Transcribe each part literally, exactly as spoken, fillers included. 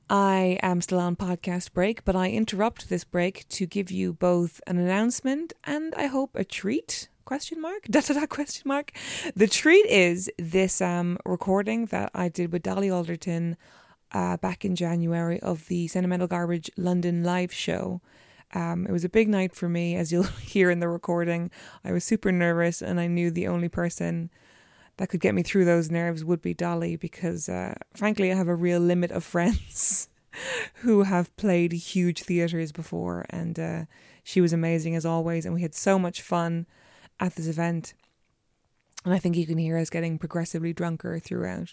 I am still on podcast break, but I interrupt this break to give you both an announcement and I hope a treat. Question mark? Da da da question mark. The treat is this um recording that I did with Dolly Alderton uh, back in January of the Sentimental Garbage London live show. Um, it was a big night for me, as you'll hear in the recording. I was super nervous and I knew the only person that could get me through those nerves would be Dolly because, uh, frankly, I have a real limit of friends who have played huge theatres before, and uh, she was amazing as always, and we had so much fun at this event, and I think you can hear us getting progressively drunker throughout.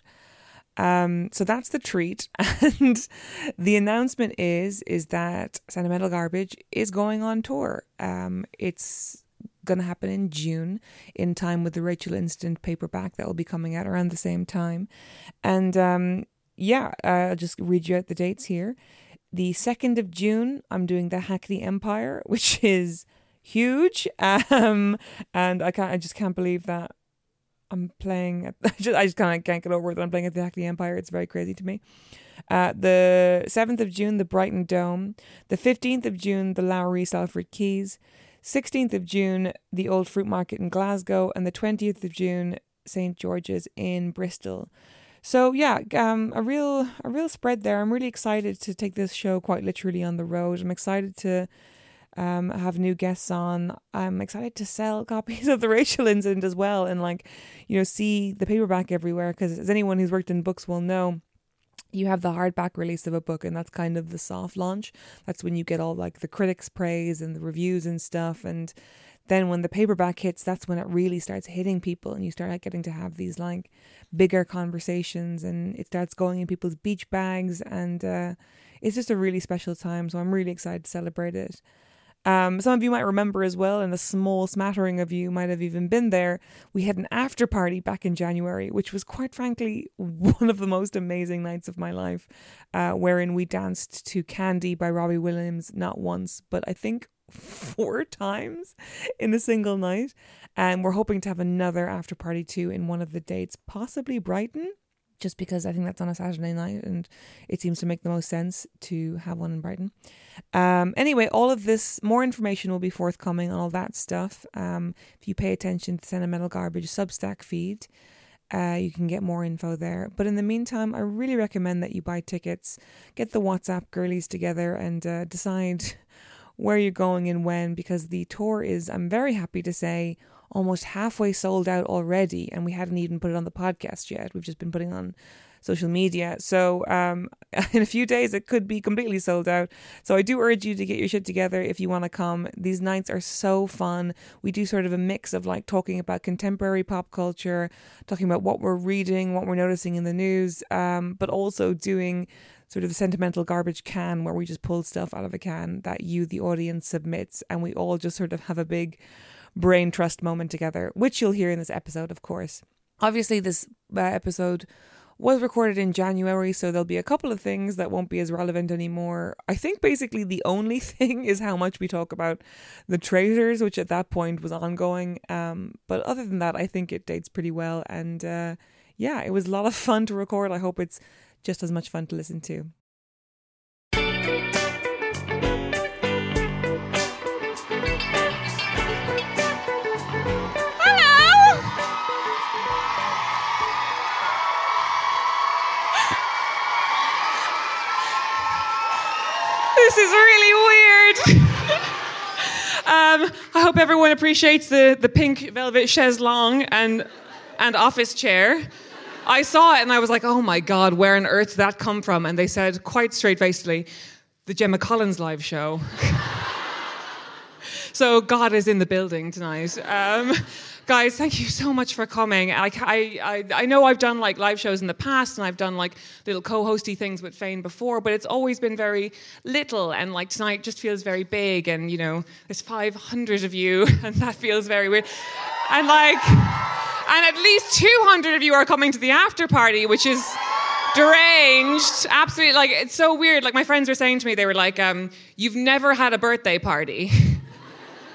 Um, so that's the treat, and the announcement is is that Sentimental Garbage is going on tour. Um, it's going to happen in June, in time with the Rachel Instant paperback that will be coming out around the same time. And um, yeah, uh, I'll just read you out the dates here. The second of June, I'm doing the Hackney Empire, which is huge. Um, and I can't, I just can't believe that I'm playing, at, I just, I just kind of can't get over it that I'm playing at the Hackney Empire. It's very crazy to me. Uh, the seventh of June, the Brighton Dome. The fifteenth of June, the Lowry Salford Quays. sixteenth of June, the Old Fruit Market in Glasgow, and the twentieth of June, Saint George's in Bristol. So yeah, um, a real a real spread there. I'm really excited to take this show quite literally on the road. I'm excited to um, have new guests on. I'm excited to sell copies of the Rachel Incident as well, and like, you know, see the paperback everywhere. Because as anyone who's worked in books will know, you have the hardback release of a book, and that's kind of the soft launch. That's when you get all like the critics' praise and the reviews and stuff. And then when the paperback hits, that's when it really starts hitting people, and you start getting to have these like bigger conversations, and it starts going in people's beach bags, and uh, it's just a really special time. So I'm really excited to celebrate it. Um, some of you might remember as well, and a small smattering of you might have even been there. We had an after party back in January, which was quite frankly one of the most amazing nights of my life, uh, wherein we danced to Candy by Robbie Williams not once, but I think four times in a single night. And we're hoping to have another after party too in one of the dates, possibly Brighton, just because I think that's on a Saturday night and it seems to make the most sense to have one in Brighton. Um, anyway, all of this, more information will be forthcoming on all that stuff. Um, if you pay attention to the Sentimental Garbage Substack feed, uh, you can get more info there. But in the meantime, I really recommend that you buy tickets, get the WhatsApp girlies together and uh, decide where you're going and when, because the tour is, I'm very happy to say, almost halfway sold out already, and we hadn't even put it on the podcast yet. We've just been putting on social media. So um, in a few days, it could be completely sold out. So I do urge you to get your shit together if you want to come. These nights are so fun. We do sort of a mix of like talking about contemporary pop culture, talking about what we're reading, what we're noticing in the news, um, but also doing sort of a sentimental garbage can where we just pull stuff out of a can that you, the audience, submits, and we all just sort of have a big brain trust moment together, which you'll hear in this episode, of course. Obviously, this uh, episode was recorded in January, so there'll be a couple of things that won't be as relevant anymore. I think basically the only thing is how much we talk about the Traitors, which at that point was ongoing. Um, but other than that, I think it dates pretty well. And uh, yeah, it was a lot of fun to record. I hope it's just as much fun to listen to. This is really weird. um, I hope everyone appreciates the, the pink velvet chaise longue and and office chair. I saw it and I was like, oh my God, where on earth did that come from? And they said quite straight-facedly, the Gemma Collins live show. So God is in the building tonight. Um, guys, thank you so much for coming. I, I, I know I've done like live shows in the past, and I've done like little co-hosty things with Fane before, but it's always been very little, and like tonight just feels very big, and you know, there's five hundred of you, and that feels very weird. And like, and at least two hundred of you are coming to the after party, which is deranged. Absolutely, like, it's so weird. Like, my friends were saying to me, they were like, um, you've never had a birthday party.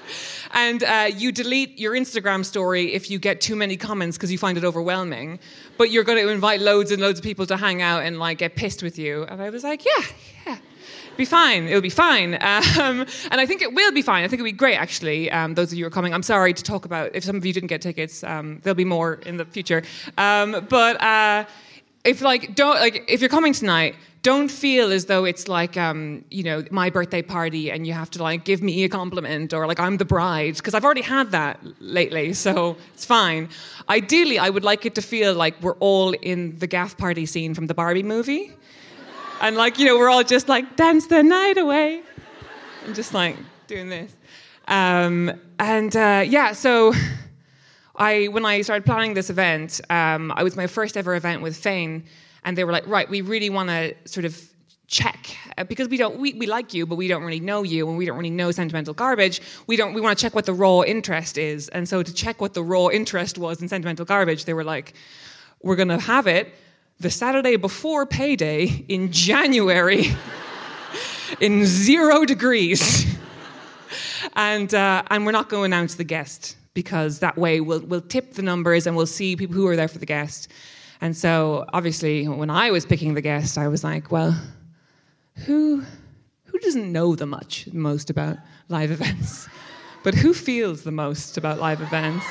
and uh, you delete your Instagram story if you get too many comments because you find it overwhelming. But you're going to invite loads and loads of people to hang out and like get pissed with you. And I was like, yeah, yeah. Be fine. It'll be fine. Um, and I think it will be fine. I think it'll be great, actually, um, those of you who are coming. I'm sorry to talk about, if some of you didn't get tickets, um, there'll be more in the future. Um, but uh, if like don't like if you're coming tonight, don't feel as though it's like, um, you know, my birthday party and you have to like give me a compliment or like I'm the bride, because I've already had that lately, so it's fine. Ideally, I would like it to feel like we're all in the gaff party scene from the Barbie movie. And like, you know, we're all just like, dance the night away. And just like doing this. Um, and uh, yeah, so I when I started planning this event, um, it was my first ever event with Fane. And they were like, right, we really want to sort of check, uh, because we don't, we, we like you, but we don't really know you, and we don't really know Sentimental Garbage. We don't, we want to check what the raw interest is. And so to check what the raw interest was in Sentimental Garbage, they were like, we're going to have it the Saturday before payday in January in zero degrees. and uh, and we're not going to announce the guest, because that way we'll we'll tip the numbers and we'll see people who are there for the guest. And so obviously when I was picking the guest, I was like, well, who who doesn't know the much most about live events? But who feels the most about live events?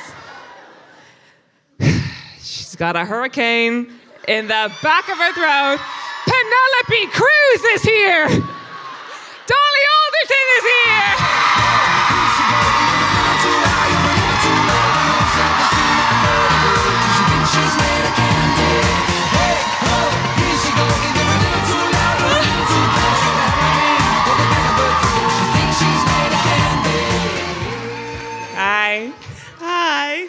She's got a hurricane in the back of her throat. Penelope Cruz is here. Dolly Alderton is here. Hi. Hi.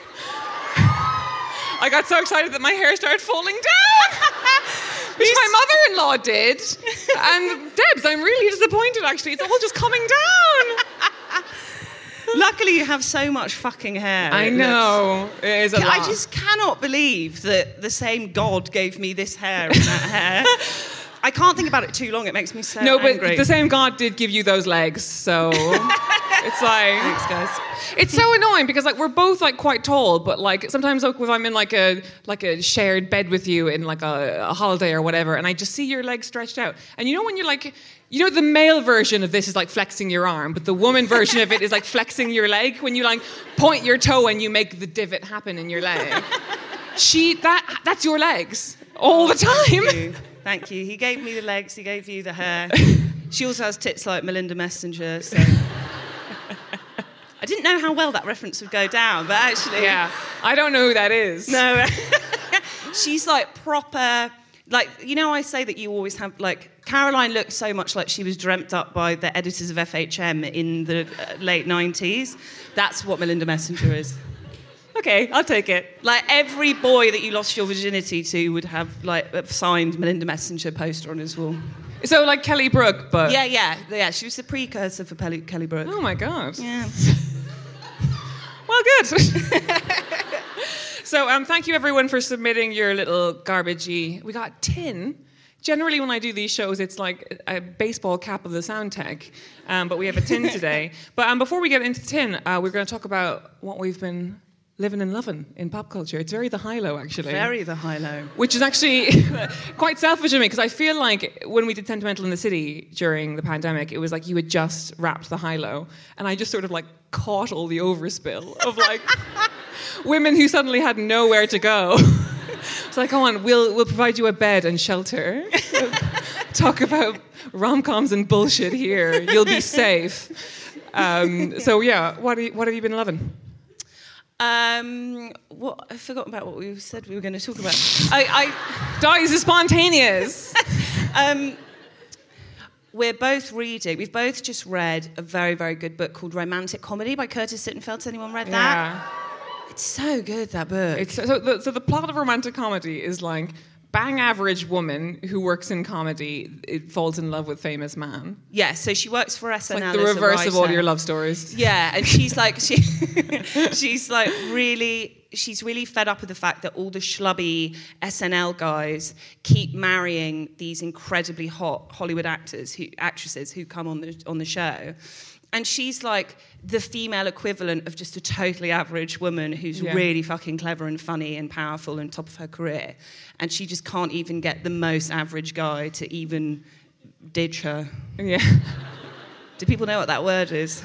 I got so excited that my hair started falling down. Which my mother-in-law did. And Debs, I'm really disappointed, actually. It's all just coming down. Luckily, you have so much fucking hair. I know. It is a lot. I just cannot believe that the same God gave me this hair and that hair. I can't think about it too long. It makes me so no, angry. No, but the same God did give you those legs, so it's like... Thanks, guys. It's so annoying because like we're both like quite tall, but like sometimes like, if I'm in like a like a shared bed with you in like a, a holiday or whatever, and I just see your legs stretched out, and you know when you're like, you know the male version of this is like flexing your arm, but the woman version of it is like flexing your leg when you like point your toe and you make the divot happen in your leg. She that that's your legs all the time. Thank you. Thank you. He gave me the legs. He gave you the hair. She also has tits like Melinda Messenger. So. I didn't know how well that reference would go down, but actually... Yeah, I don't know who that is. No. She's like proper... Like, you know I say that you always have... Like, Caroline looked so much like she was dreamt up by the editors of F H M in the uh, late nineties. That's what Melinda Messenger is. Okay, I'll take it. Like, every boy that you lost your virginity to would have, like, a signed Melinda Messenger poster on his wall. So, like Kelly Brook, but... Yeah, yeah. Yeah, she was the precursor for Kelly, Kelly Brook. Oh, my God. Yeah. Well, good. So, um, thank you everyone for submitting your little garbagey. We got tin. Generally, when I do these shows, it's like a baseball cap of the sound tech, um, but we have a tin today. But um, before we get into tin, uh, we're going to talk about what we've been living and loving in pop culture. It's very the high-low, actually. Very the high-low. Which is actually quite selfish of me, because I feel like when we did Sentimental in the City during the pandemic, it was like you had just wrapped the high-low, and I just sort of like caught all the overspill of like women who suddenly had nowhere to go. It's like, go on, we'll we'll provide you a bed and shelter. Talk about rom-coms and bullshit here. You'll be safe. Um, so yeah, what, are you, what have you been loving? Um, what I forgot about what we said we were going to talk about. I, I Dies is spontaneous. um, we're both reading. We've both just read a very, very good book called Romantic Comedy by Curtis Sittenfeld. Has anyone read that? Yeah. It's so good, that book. It's so the, so the plot of Romantic Comedy is like bang average woman who works in comedy, it falls in love with famous man. Yeah, so she works for S N L. Like the as reverse a of all writer. your love stories. Yeah, and she's like she, she's like really she's really fed up with the fact that all the schlubby S N L guys keep marrying these incredibly hot Hollywood actors who actresses who come on the on the show. And she's like the female equivalent of just a totally average woman who's Yeah. really fucking clever and funny and powerful and top of her career. And she just can't even get the most average guy to even ditch her. Yeah. Do people know what that word is?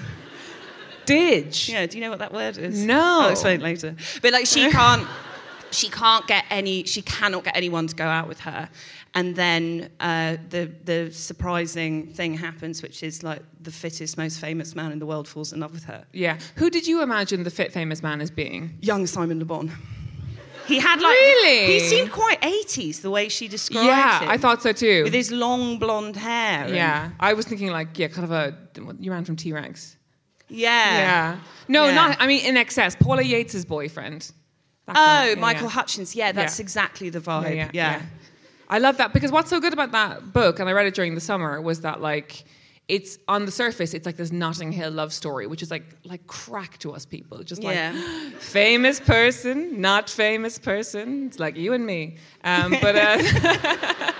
Didge. Yeah, do you know what that word is? No. I'll explain later. But like she can't she can't get any she cannot get anyone to go out with her. And then uh, the the surprising thing happens, which is like the fittest, most famous man in the world falls in love with her. Yeah. Who did you imagine the fit famous man as being? Young Simon Le Bon. He had like Really? He seemed quite eighties the way she described Yeah, him. I thought so too. With his long blonde hair. and- Yeah, I was thinking like, yeah, kind of a, you ran from T-Rex. Yeah. Yeah. No, Yeah. not, I mean, in excess. Paula Yates' boyfriend. That Oh, guy. Yeah, Michael yeah. Hutchins. Yeah, that's Yeah. exactly the vibe. Yeah, Yeah. yeah, yeah. I love that because what's so good about that book, and I read it during the summer, was that like, it's on the surface, it's like this Notting Hill love story, which is like like crack to us people. Just like Yeah. famous person, not famous person. It's like you and me. Um, but uh,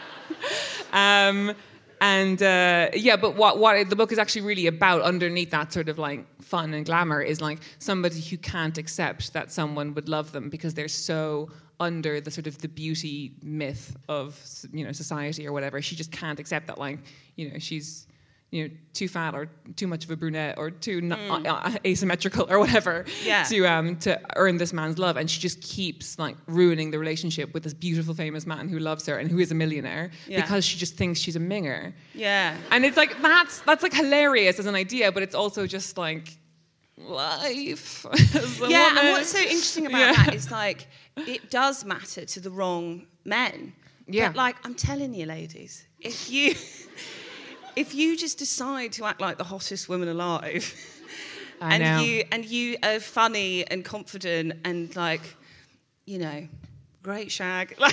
um, and uh, yeah, but what what the book is actually really about underneath that sort of like fun and glamour is like somebody who can't accept that someone would love them because they're so under the sort of the beauty myth of, you know, society or whatever. She just can't accept that, like, you know, she's, you know, too fat or too much of a brunette or too mm. n- uh, asymmetrical or whatever Yeah. to um to earn this man's love, and she just keeps like ruining the relationship with this beautiful famous man who loves her and who is a millionaire Yeah. because she just thinks she's a minger. Yeah. And it's like that's that's like hilarious as an idea, but it's also just like life. as a Yeah, woman. and what's so interesting about Yeah. that is like it does matter to the wrong men. Yeah. But like I'm telling you, ladies, if you if you just decide to act like the hottest woman alive, I and know. you and you are funny and confident and like, you know, great shag, like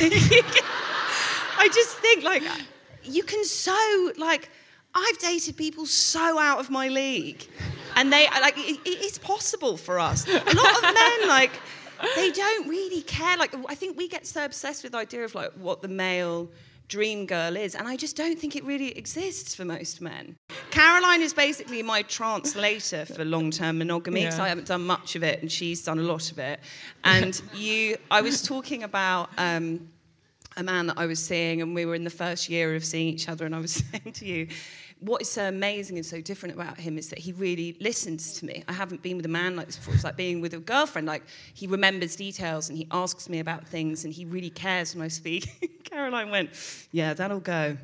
I just think like you can so like I've dated people so out of my league, and they like it, it is possible for us. A lot of men like they don't really care. Like I think we get so obsessed with the idea of like what the male dream girl is, and I just don't think it really exists for most men. Caroline is basically my translator for long-term monogamy because Yeah. I haven't done much of it, and she's done a lot of it. And you, I was talking about um, a man that I was seeing, and we were in the first year of seeing each other, and I was saying to you, what is so amazing and so different about him is that he really listens to me. I haven't been with a man like this before. It's like being with a girlfriend. Like, he remembers details and he asks me about things and he really cares when I speak. Caroline went, yeah, that'll go.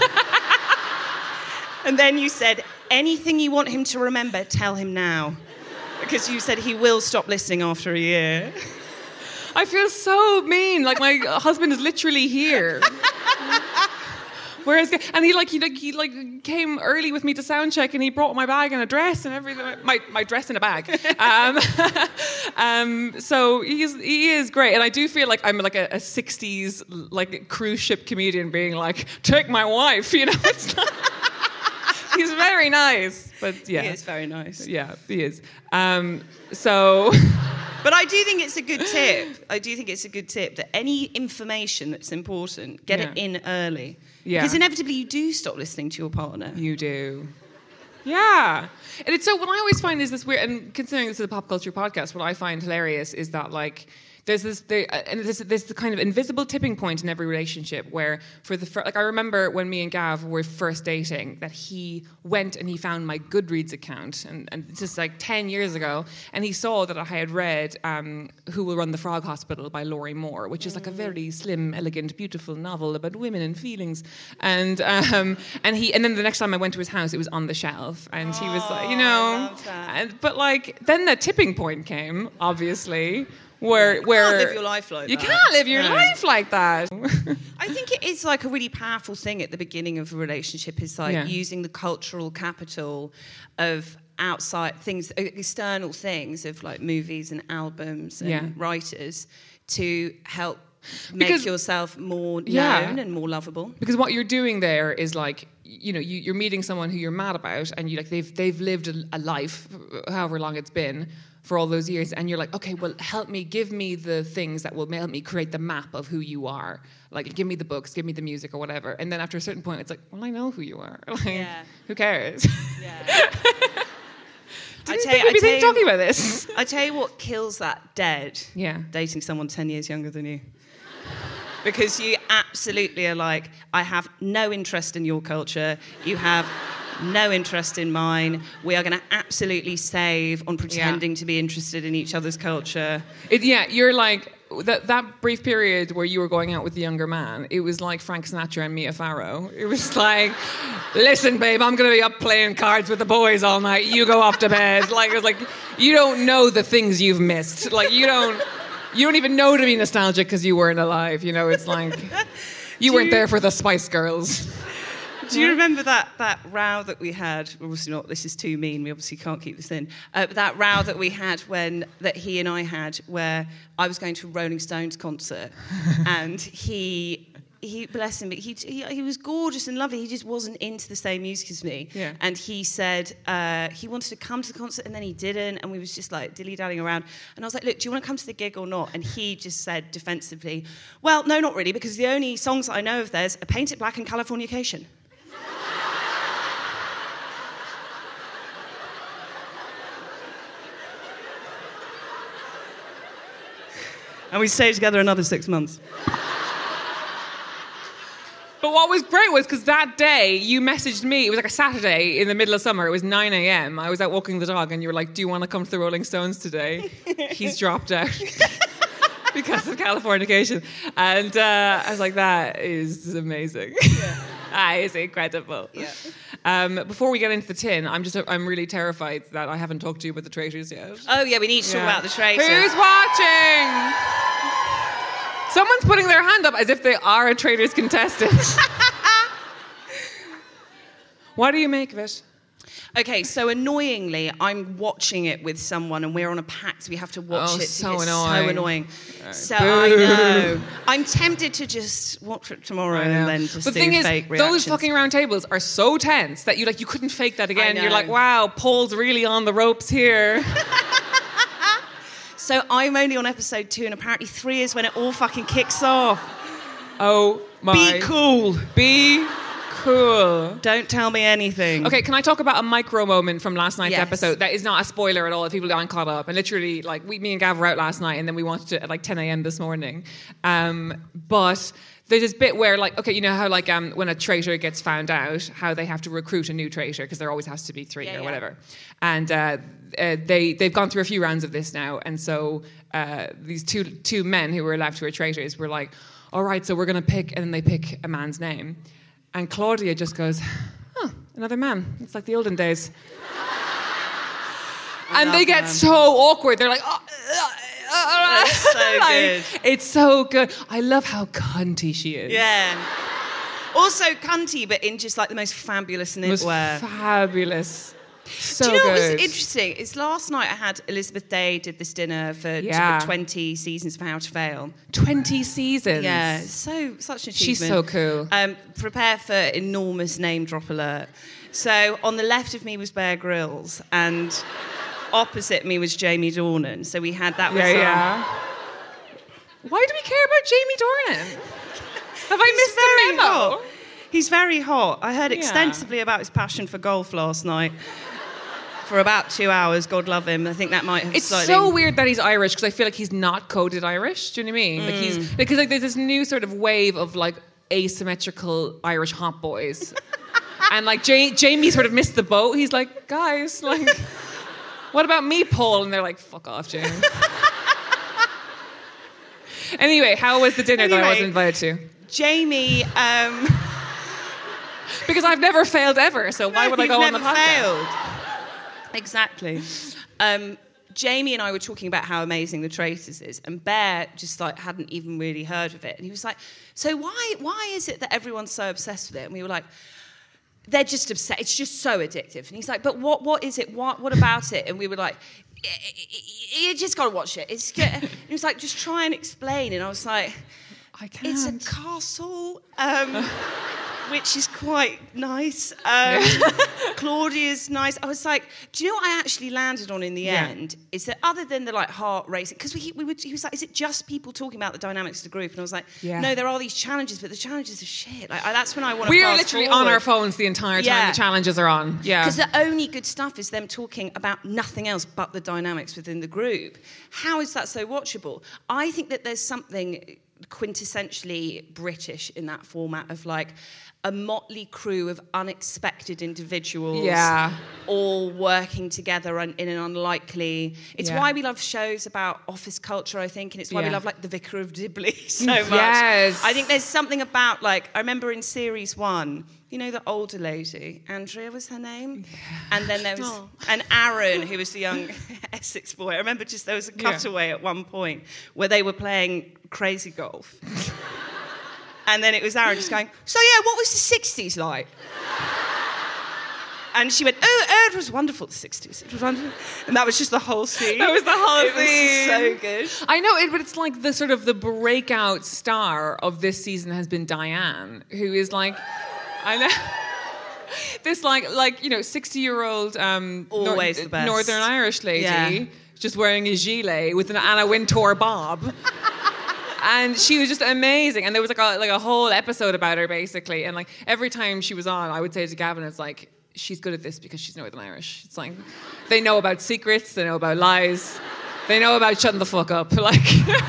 And then you said, anything you want him to remember, tell him now. Because you said he will stop listening after a year. I feel so mean. Like my husband is literally here. Whereas, and he like he like he like came early with me to sound check, and he brought my bag and a dress and everything. My my dress in a bag. Um, um, so he's he is great, and I do feel like I'm like a, a sixties like cruise ship comedian being like, take my wife, you know. It's not, he's very nice, but yeah, He is very nice. yeah, he is. Um, so. But I do think it's a good tip. I do think it's a good tip that any information that's important, get Yeah. it in early. Yeah. Because inevitably you do stop listening to your partner. You do. Yeah. And it's so, what I always find is this weird, and considering this is a pop culture podcast, what I find hilarious is that, like, there's this, there, and there's, there's the kind of invisible tipping point in every relationship where, for the first, like, I remember when me and Gav were first dating, that he went and he found my Goodreads account, and, and it's just like ten years ago, and he saw that I had read um, Who Will Run the Frog Hospital by Laurie Moore, which is like a very slim, elegant, beautiful novel about women and feelings, and um, and he, and then the next time I went to his house, it was on the shelf, and he was like, you know, love that. and, but like, then the tipping point came, obviously, where You where can't live your life like you that. can't live your No. life like that. I think it is like a really powerful thing at the beginning of a relationship is like Yeah. using the cultural capital of outside things, external things of like movies and albums and Yeah. writers to help make Because- yourself more Yeah. known and more lovable. Because what you're doing there is like, you know, you, you're meeting someone who you're mad about, and you like they've they've lived a, a life, however long it's been, for all those years, and you're like, okay, well, help me, give me the things that will help me create the map of who you are. Like, give me the books, give me the music or whatever. And then after a certain point, it's like, well, I know who you are. Like, Yeah. who cares? Yeah. I I tell tell you, you, I tell you, talking about this. I tell you what kills that dead. Yeah. Dating someone ten years younger than you. Because you absolutely are like, I have no interest in your culture. You have no interest in mine. We are going to absolutely save on pretending Yeah. to be interested in each other's culture. It, yeah, you're like, that, that brief period where you were going out with the younger man, it was like Frank Sinatra and Mia Farrow. It was like, listen, babe, I'm going to be up playing cards with the boys all night. You go off to bed. Like, it was like, you don't know the things you've missed. Like, you don't, you don't even know to be nostalgic because you weren't alive. You know, it's like, you Do weren't you- there for the Spice Girls. Do you remember that, that row that we had? Obviously not, this is too mean, we obviously can't keep this in. Uh, but that row that we had when, that he and I had, where I was going to a Rolling Stones concert, and he, he bless him, he, he, he was gorgeous and lovely, he just wasn't into the same music as me. Yeah. And he said uh, he wanted to come to the concert, and then he didn't, and we was just like dilly-dallying around. And I was like, look, do you want to come to the gig or not? And he just said defensively, well, no, not really, because the only songs that I know of theirs are Paint It Black and Californication. And we stayed together another six months. But what was great was because that day you messaged me, it was like a Saturday in the middle of summer, it was nine a.m. I was out walking the dog and you were like, do you want to come to the Rolling Stones today? He's dropped out because of Californication. And uh, I was like, that is amazing. Yeah. That is incredible. Yeah. Um, before we get into the tin, I'm just I'm really terrified that I haven't talked to you about the Traitors yet. Oh, yeah, we need to talk Yeah. about the Traitors. Who's watching? Someone's putting their hand up as if they are a Traitors contestant. What do you make of it? Okay, so annoyingly, I'm watching it with someone and we're on a pact. We have to watch Oh, it. so it's annoying. so annoying. So Boo. I know. I'm tempted to just watch it tomorrow I know. and then just But the do thing is, fake those reactions. fucking round tables are so tense that you like you couldn't fake that again. know. You're like, wow, Paul's really on the ropes here. So I'm only on episode two and apparently three is when it all fucking kicks off. Oh my. Be cool. Be cool. Don't tell me anything. Okay, can I talk about a micro moment from last night's Yes. episode? That is not a spoiler at all if people aren't caught up. And literally, like, we, me and Gav were out last night and then we watched it at like ten a.m. this morning. Um, but there's this bit where, like, okay, you know how, like, um, when a traitor gets found out, how they have to recruit a new traitor because there always has to be three Yeah, or yeah. whatever. And uh, uh, they, they've gone through a few rounds of this now. And so uh, these two, two men who were left who were traitors were like, all right, so we're going to pick, and then they pick a man's name. And Claudia just goes, oh, another man. It's like the olden days. And they get them. so awkward. They're like, oh, uh, uh, That's so like, good. It's so good. I love how cunty she is. Yeah. Also cunty, but in just like the most fabulous It was knitwear. fabulous. So Do you know what good. was interesting? Is last night I had Elizabeth Day did this dinner for Yeah. twenty seasons of How to Fail. twenty seasons. Yeah, so such an achievement. She's so cool. Um, prepare for enormous name drop alert. So on the left of me was Bear Grylls, and opposite me was Jamie Dornan. So we had that. Was, Yeah, um, yeah. Why do we care about Jamie Dornan? Have I He's missed the very memo? hot. He's very hot. I heard Yeah. extensively about his passion for golf last night. For about two hours, God love him. I think that might have It's slightly... so weird that he's Irish because I feel like he's not coded Irish. Do you know what I mean? Like he's because like there's this new sort of wave of like asymmetrical Irish hot boys, and like Ja- Jamie sort of missed the boat. He's like, guys, like, what about me, Paul? And they're like, fuck off, Jamie. Anyway, how was the dinner that I Anyway. wasn't invited to? Jamie... Um, Because I've never failed ever, so why would I You've go on the never podcast? failed. Exactly. Um, Jamie and I were talking about how amazing The Traitors is, and Bear just like hadn't even really heard of it, and he was like, "So why why is it that everyone's so obsessed with it?" And we were like, "They're just obsessed. It's just so addictive." And he's like, "But what what is it? What what about it?" And we were like, "You just got to watch it. It's good." And he was like, "Just try and explain." And I was like, I can't. "It's a castle." Um, which is quite nice. Um, Claudia's nice. I was like, do you know what I actually landed on in the Yeah. end? Is that other than the like heart racing, because we, we would, he was like, is it just people talking about the dynamics of the group? And I was like, Yeah. no, there are these challenges, but the challenges are shit. Like, I, that's when I want to. We are literally on our phones the entire time Yeah. the challenges are on. Yeah. Because the only good stuff is them talking about nothing else but the dynamics within the group. How is that so watchable? I think that there's something quintessentially British in that format of like a motley crew of unexpected individuals Yeah. all working together in an unlikely... It's Yeah. why we love shows about office culture, I think, and it's why Yeah. we love like The Vicar of Dibley so much. Yes. I think there's something about like, I remember in series one, you know, the older lady, Andrea was her name? Yeah. And then there was Oh. and Aaron, who was the young Essex boy. I remember just there was a cutaway yeah. at one point where they were playing crazy golf. And then it was Aaron just going, so yeah, what was the sixties like? And she went, oh, it was wonderful, the sixties. It was wonderful. And that was just the whole scene. That was the whole it scene. It was so good. I know, it, but it's like the sort of the breakout star of this season has been Diane, who is like, I know, this like, like you know, sixty-year-old um, Always Nor- the best. Northern Irish lady, Yeah. just wearing a gilet with an Anna Wintour bob. And she was just amazing. And there was like a, like a whole episode about her, basically. And like every time she was on, I would say to Gavin, it's like, she's good at this because she's Northern Irish. It's like, they know about secrets, they know about lies, they know about shutting the fuck up. Like,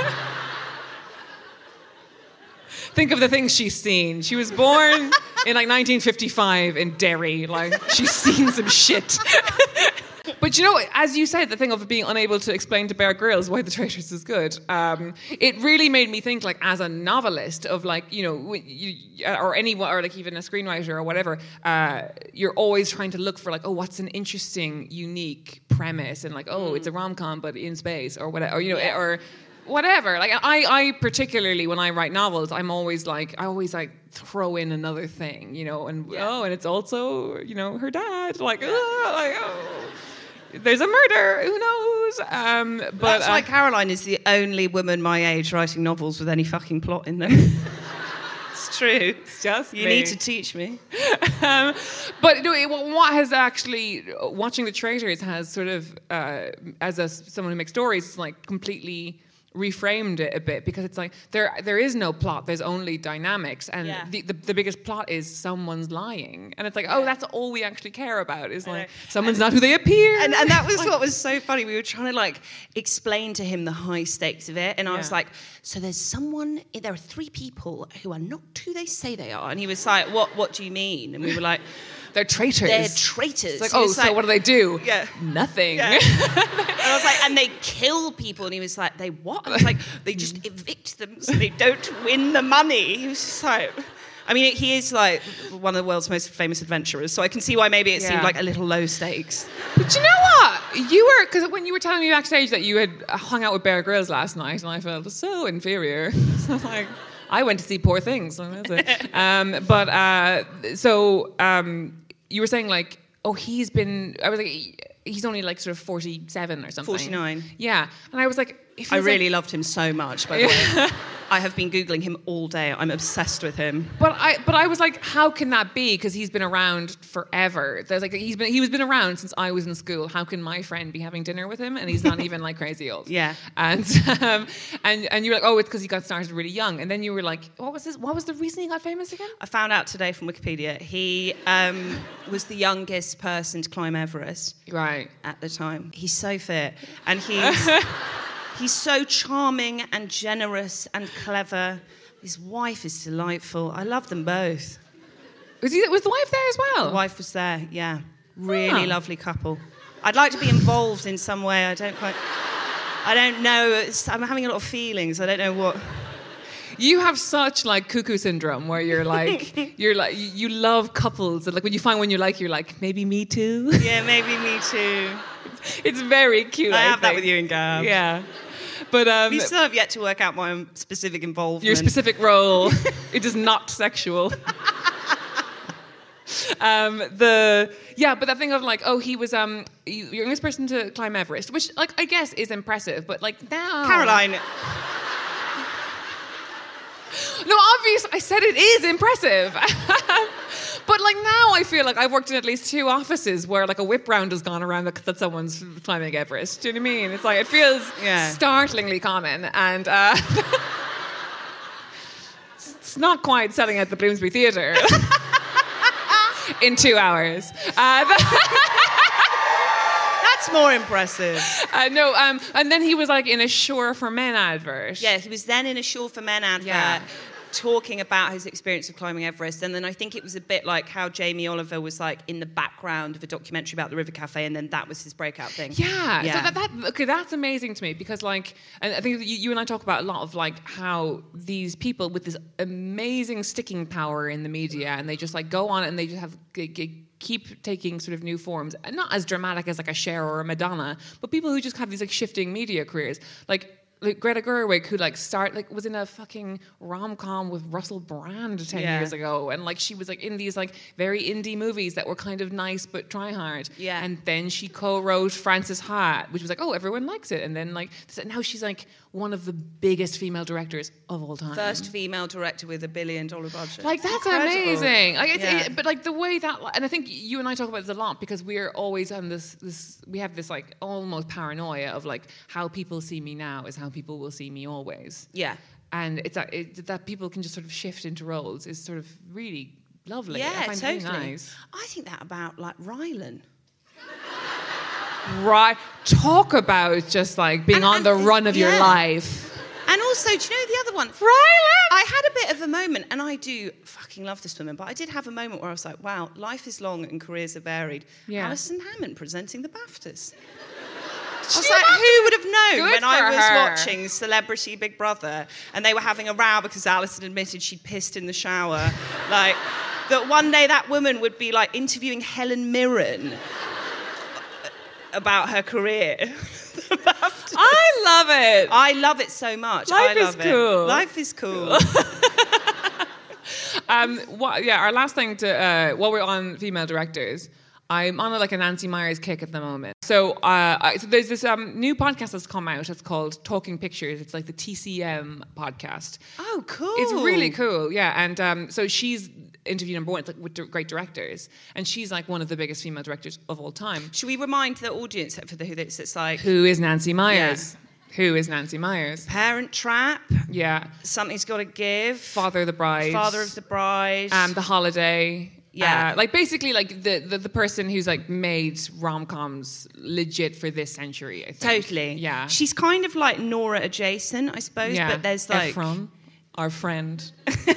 think of the things she's seen. She was born in like nineteen fifty-five in Derry. Like, she's seen some shit. But you know, as you said, the thing of being unable to explain to Bear Grylls why The Traitors is good, um, it really made me think, like, as a novelist, of like, you know, you, or anyone, or like even a screenwriter or whatever, uh, you're always trying to look for like, oh, what's an interesting, unique premise, and like, oh, it's a rom-com but in space, or whatever, or you know, Yeah. or whatever. Like, I, I particularly when I write novels, I'm always like, I always like throw in another thing, you know, and Yeah. oh, and it's also, you know, her dad, like, oh, like, oh. There's a murder, who knows? Um, but That's why uh, Caroline is the only woman my age writing novels with any fucking plot in them. It's true. It's just You me. need to teach me. um, but no, it, what has actually, watching The Traitors has sort of, uh, as a, someone who makes stories, like completely reframed it a bit, because it's like there there is no plot, there's only dynamics, and Yeah. the, the the biggest plot is someone's lying, and it's like, oh, that's all we actually care about, is like someone's not who they appear. And, and that was what was so funny. We were trying to like explain to him the high stakes of it, and I was Yeah. like, so there's someone, there are three people who are not who they say they are, and he was like, what what do you mean? And we were like, they're traitors. they're traitors. It's like, He oh, was so like, what do they do? Yeah. Nothing. Yeah. And I was like, and they kill people. And he was like, they what? And I was like, they just evict them so they don't win the money. He was just like, I mean, he is like one of the world's most famous adventurers, so I can see why maybe it Yeah. seemed like a little low stakes. But you know what? You were, because when you were telling me backstage that you had hung out with Bear Grylls last night, and I felt so inferior. So I was like, I went to see Poor Things. So that's it. um, but uh, so um, you were saying like, oh, he's been. I was like, he's only like sort of forty-seven or something. forty-nine. Yeah, and I was like, it I feels really like, loved him so much, by the way. I have been Googling him all day. I'm obsessed with him. But I, but I was like, how can that be? Because he's been around forever. There's like he's been he was been around since I was in school. How can my friend be having dinner with him and he's not even like crazy old? Yeah. And um, and and you were like, oh, it's because he got started really young. And then you were like, what was this? What was the reason he got famous again? I found out today from Wikipedia he um, was the youngest person to climb Everest Right. at the time. He's so fit, and he's he's so charming and generous and clever. His wife is delightful. I love them both. Was he? Was the wife there as well? The wife was there, yeah. Really Ah. lovely couple. I'd like to be involved in some way. I don't quite... I don't know. It's, I'm having a lot of feelings. I don't know what... You have such like cuckoo syndrome where you're like you're like you love couples, and like when you find one you like, you're like, maybe me too. Yeah, maybe me too. It's very cute. I I have that think. with you and Gab. Yeah. But um, We still have yet to work out my own specific involvement. your specific role, it is not sexual. um, the yeah, but that thing of like, oh, he was um, you- you're the youngest person to climb Everest, which like I guess is impressive, but like now, Caroline, No, obvious. I said it is impressive. but like now I feel like I've worked in at least two offices where like a whip round has gone around that, that someone's climbing Everest. Do you know what I mean? It's like, it feels Yeah. startlingly common, and uh, it's not quite selling out the Bloomsbury Theatre in two hours. Uh, That's more impressive. uh, no, um, and then he was like in a Sure for Men advert. Yeah, he was then in a Sure for Men advert Yeah. talking about his experience of climbing Everest. And then I think it was a bit like how Jamie Oliver was like in the background of a documentary about the River Cafe, and then that was his breakout thing. Yeah, Yeah. so that, that okay, that's amazing to me, because like, and I think that you, you and I talk about a lot of like how these people with this amazing sticking power in the media, and they just like go on and they just have g- g- keep taking sort of new forms, and not as dramatic as like a Cher or a Madonna, but people who just have these like shifting media careers, like. Like Greta Gerwig, who like start like was in a fucking rom-com with Russell Brand ten Yeah. years ago, and like she was like in these like very indie movies that were kind of nice but try hard. Yeah. And then she co-wrote Frances Ha, which was like, oh, everyone likes it. And then like now she's like one of the biggest female directors of all time. First female director with a billion dollar budget. Like that's Incredible. amazing. Like, it's, Yeah. it, but like the way that, and I think you and I talk about this a lot, because we're always on this. This we have this like almost paranoia of like how people see me now is how people will see me always. Yeah. And it's that, it, that people can just sort of shift into roles is sort of really lovely. I Yeah, find it totally. really nice. I think that about like Rylan. Right. Talk about just like being And- on and- the run of your yeah. life. And also, do you know the other one? Rylan! I had a bit of a moment, and I do fucking love this woman, but I did have a moment where I was like, wow, life is long and careers are varied. Yeah. Alison Hammond presenting the BAFTAs. I was She like, must- who would have known Good when I for was her. watching Celebrity Big Brother and they were having a row because Alison admitted she'd pissed in the shower, like, that one day that woman would be like interviewing Helen Mirren about her career. I love it. I love it so much. Life I is love it. cool. Life is cool. Um, what, yeah, our last thing to, uh, while we're on female directors, I'm on a, like a Nancy Myers kick at the moment. So, uh, I, so there's this um, new podcast that's come out. It's called Talking Pictures. It's like the T C M podcast. Oh, cool. It's really cool, yeah. And um, so she's interview number one. It's like with di- great directors, and she's like one of the biggest female directors of all time. Should we remind the audience for the who this? It's like Who is Nancy Myers? Who is Nancy Myers? Parent Trap. Yeah. Something's Got to Give. Father of the Bride. Father of the Bride. Um, The Holiday. Yeah. Uh, like basically like the, the, the person who's like made rom-coms legit for this century, I think. Totally. Yeah. She's kind of like Nora adjacent, I suppose. yeah. But there's like. Efron, our friend.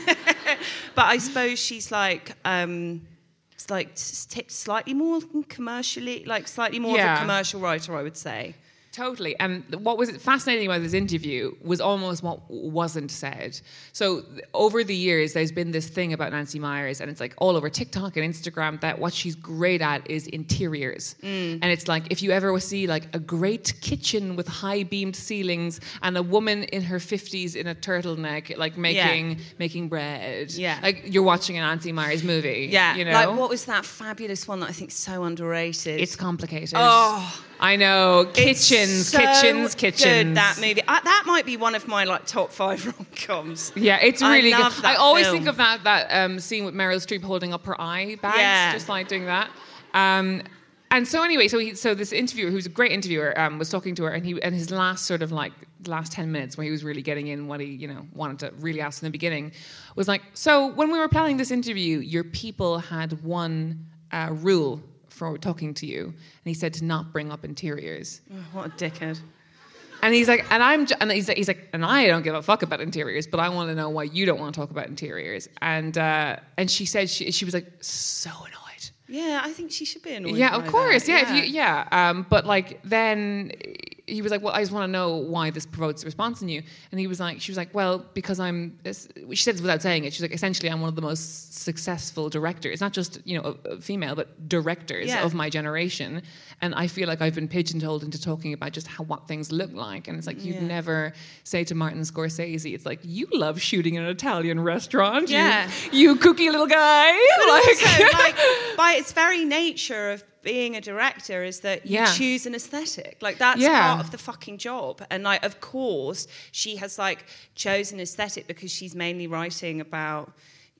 But I suppose she's like. Um, it's like s- t- slightly more commercially, like slightly more Yeah. of a commercial writer, I would say. Totally. And what was fascinating about this interview was almost what wasn't said. So th- over the years, there's been this thing about Nancy Myers, and it's like all over TikTok and Instagram, that what she's great at is interiors. Mm. And it's like, if you ever see like a great kitchen with high beamed ceilings and a woman in her fifties in a turtleneck, like making making bread. Yeah. Like you're watching a Nancy Myers movie. Yeah. You know? Like, what was that fabulous one that I think is so underrated? It's complicated. Oh. I know. Kitchens, so kitchens, kitchens. Good, that movie. I, that might be one of my like top five rom-coms. Yeah, it's I really love good. that I always film. think of that that um, scene with Meryl Streep holding up her eye bags, Yeah. just like doing that. Um, and so anyway, so he, so this interviewer, who's a great interviewer, um, was talking to her, and he and his last sort of like last ten minutes, where he was really getting in what he you know wanted to really ask in the beginning, was like, so when we were planning this interview, your people had one uh, rule for talking to you, and he said to not bring up interiors. Oh, what a dickhead. And he's like, and I'm, j- and he's like, he's like, and I don't give a fuck about interiors, but I want to know why you don't want to talk about interiors. And uh, and she said she she was like so annoyed. Yeah, I think she should be annoyed. Yeah, by of course. that. Yeah, if you, yeah. Um, but like then he was like, well, I just want to know why this provokes a response in you. And he was like, she was like, well, because I'm. She said this without saying it. She's like, essentially, I'm one of the most successful directors, not just you know a, a female, but directors Yeah. of my generation. And I feel like I've been pigeonholed into talking about just how what things look like. And it's like you'd Yeah. never say to Martin Scorsese, it's like you love shooting in an Italian restaurant. you- Yeah. you, cookie little guy. But Like- also, like, by its very nature of being a director is that you Yeah. choose an aesthetic. Like, that's Yeah. part of the fucking job. And, like, of course, she has, like, chosen aesthetic because she's mainly writing about,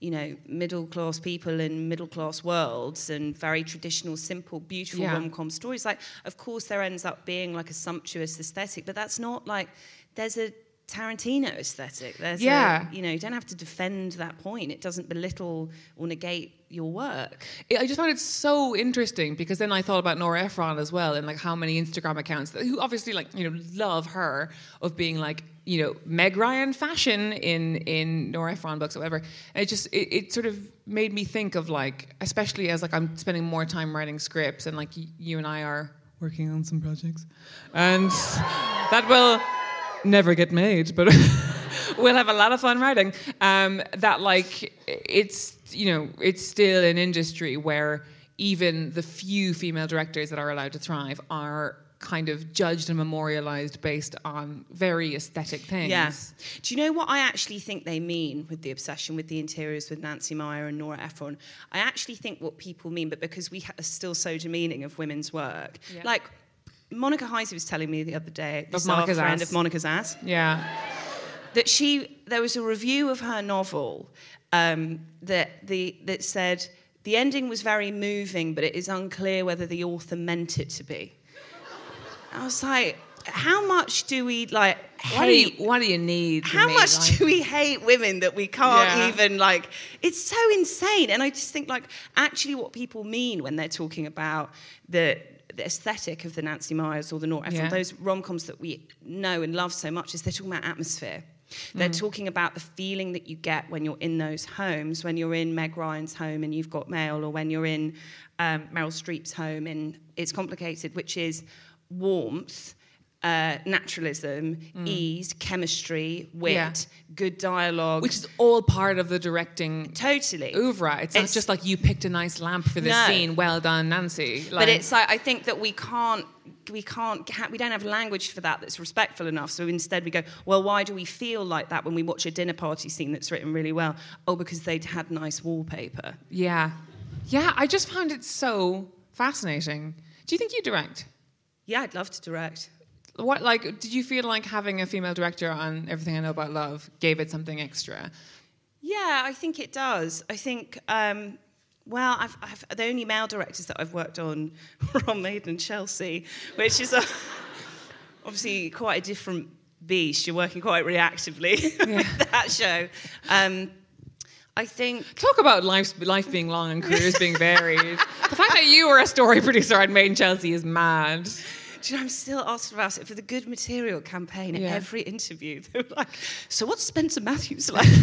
you know, middle class people in middle class worlds and very traditional, simple, beautiful Yeah. rom-com stories. Like, of course, there ends up being like a sumptuous aesthetic, but that's not like, there's a Tarantino aesthetic. There's Yeah. a, you know, you don't have to defend that point. It doesn't belittle or negate your work. I just found it so interesting because then I thought about Nora Ephron as well, and like how many Instagram accounts who obviously like you know love her of being like you know Meg Ryan fashion in in Nora Ephron books or whatever. And it just it, it sort of made me think of like, especially as like I'm spending more time writing scripts and like y- you and I are working on some projects, and that will never get made, but we'll have a lot of fun writing. Um, that like it's you know it's still an industry where even the few female directors that are allowed to thrive are kind of judged and memorialized based on very aesthetic things. Yeah. Do you know what I actually think they mean with the obsession with the interiors with Nancy Meyer and Nora Ephron? I actually think what people mean, but because we are still so demeaning of women's work, Yeah. like Monica Heisey was telling me the other day, this Of Monica's our friend ass. of Monica's ass, Yeah. that she there was a review of her novel um, that the that said the ending was very moving, but it is unclear whether the author meant it to be. I was like, how much do we like What do you, hate? what do you need? How me, much like- do we hate women that we can't Yeah. even like? It's so insane, and I just think like actually what people mean when they're talking about the. The aesthetic of the Nancy Meyers or the Nora Ephron, Yeah. those rom-coms that we know and love so much, is they're talking about atmosphere. They're Mm. talking about the feeling that you get when you're in those homes, when you're in Meg Ryan's home and you've got mail, or when you're in um, Meryl Streep's home and It's Complicated, which is warmth, uh, naturalism, ease, chemistry, wit, Mm. Yeah. good dialogue. Which is all part of the directing totally. oeuvre. It's not It's- just like you picked a nice lamp for this No. scene. Well done, Nancy. Like, But it's like I think that we can't, we can't, ha- we don't have language for that that's respectful enough. So instead we go, well, why do we feel like that when we watch a dinner party scene that's written really well? Oh, because they'd had nice wallpaper. yeah, yeah. I just found it so fascinating. Do you think you direct? Yeah, I'd love to direct. What like did you feel like having a female director on Everything I Know About Love gave it something extra? Yeah, I think it does. I think, um, well, I've, I've, the only male directors that I've worked on were on Maiden and Chelsea, which is a, obviously quite a different beast. You're working quite reactively Yeah. with that show. Um, I think... Talk about life, life being long and careers being varied. The fact that you were a story producer on Made in Chelsea is mad. Do you know, I'm still asked about it for the Good Material campaign. Yeah. At every interview, they were like, so what's Spencer Matthews like?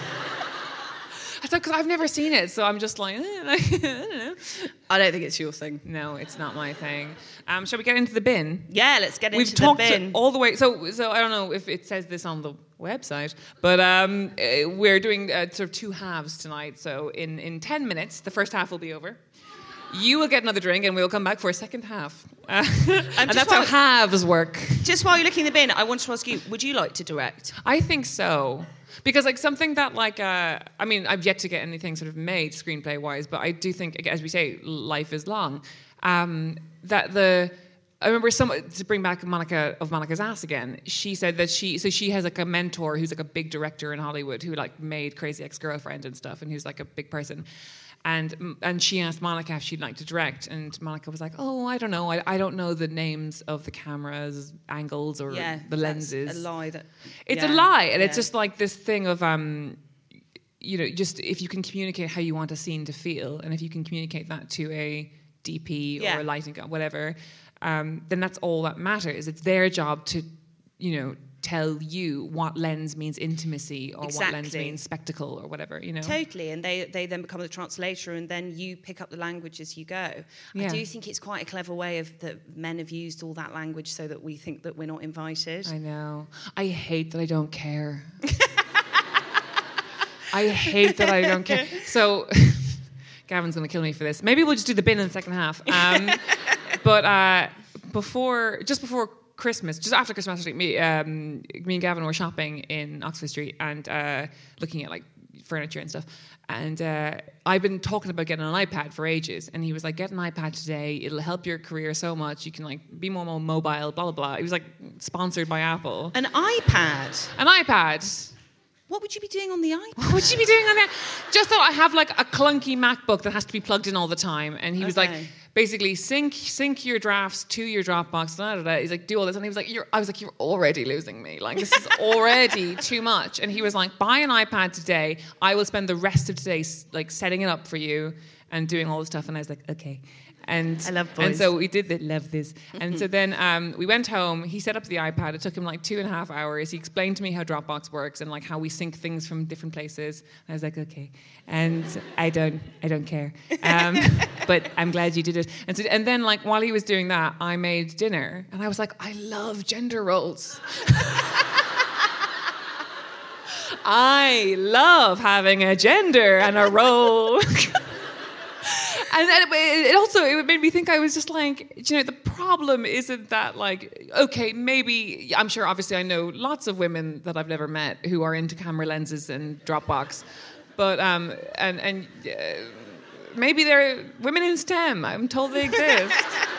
I thought, because I've never seen it, so I'm just like, eh, like I don't know. I don't think it's your thing. No, it's not my thing. Um, shall we get into the bin? Yeah, let's get We've into talked the bin. all the way. So, so I don't know if it says this on the website, but um, uh, we're doing uh, sort of two halves tonight. So, in, in ten minutes, the first half will be over. You will get another drink, and we'll come back for a second half. Uh, and just that's how while- halves work. Just while you're looking in the bin, I want to ask you, would you like to direct? I think so. Because like something that like uh, I mean I've yet to get anything sort of made screenplay wise, but I do think, as we say, life is long. Um, that the I remember some to bring back Monica of Monica's Ass again. She said that she so she has like a mentor who's like a big director in Hollywood who like made Crazy Ex-Girlfriend and stuff, and who's like a big person. And and she asked Monica if she'd like to direct, and Monica was like, "Oh, I don't know. I, I don't know the names of the cameras, angles, or Yeah, the lenses." That's a lie. That It's yeah, a lie, and it's yeah. just like this thing of, um, you know, just if you can communicate how you want a scene to feel, and if you can communicate that to a D P Yeah. or a lighting guy, whatever, um, then that's all that matters. It's their job to, you know, tell you what lens means intimacy or what lens Exactly. means spectacle or whatever, you know. Totally, and they, they then become the translator, and then you pick up the language as you go. Yeah. I do think it's quite a clever way of that men have used all that language so that we think that we're not invited. I know. I hate that I don't care. I hate that I don't care. So, Gavin's going to kill me for this. Maybe we'll just do the bin in the second half. Um, but uh, before, just before Christmas, just after Christmas, actually, me, um, me and Gavin were shopping in Oxford Street and uh, looking at like furniture and stuff. And uh, I've been talking about getting an iPad for ages. And he was like, get an iPad today. It'll help your career so much. You can like be more mobile, blah, blah, blah. He was like sponsored by Apple. An iPad? An iPad. What would you be doing on the iPad? What would you be doing on that? Just so I have like a clunky MacBook that has to be plugged in all the time. And he was Okay. like, basically sync sync your drafts to your Dropbox. Da, da, da. He's like, do all this. And he was like, you're, I was like, you're already losing me. Like, this is already too much. And he was like, buy an iPad today. I will spend the rest of today like setting it up for you and doing all the stuff. And I was like, okay. And I love boys. And so we did the, love this. And so then um, we went home. He set up the iPad. It took him like two and a half hours. He explained to me how Dropbox works and like how we sync things from different places. I was like, okay. And I don't, I don't care. Um, but I'm glad you did it. And so, and then like while he was doing that, I made dinner, and I was like, I love gender roles. I love having a gender and a role. And then it, it also it made me think, I was just like, you know, the problem isn't that like, okay, maybe, I'm sure obviously I know lots of women that I've never met who are into camera lenses and Dropbox, but um and and uh, maybe they're women in STEM. I'm told they exist.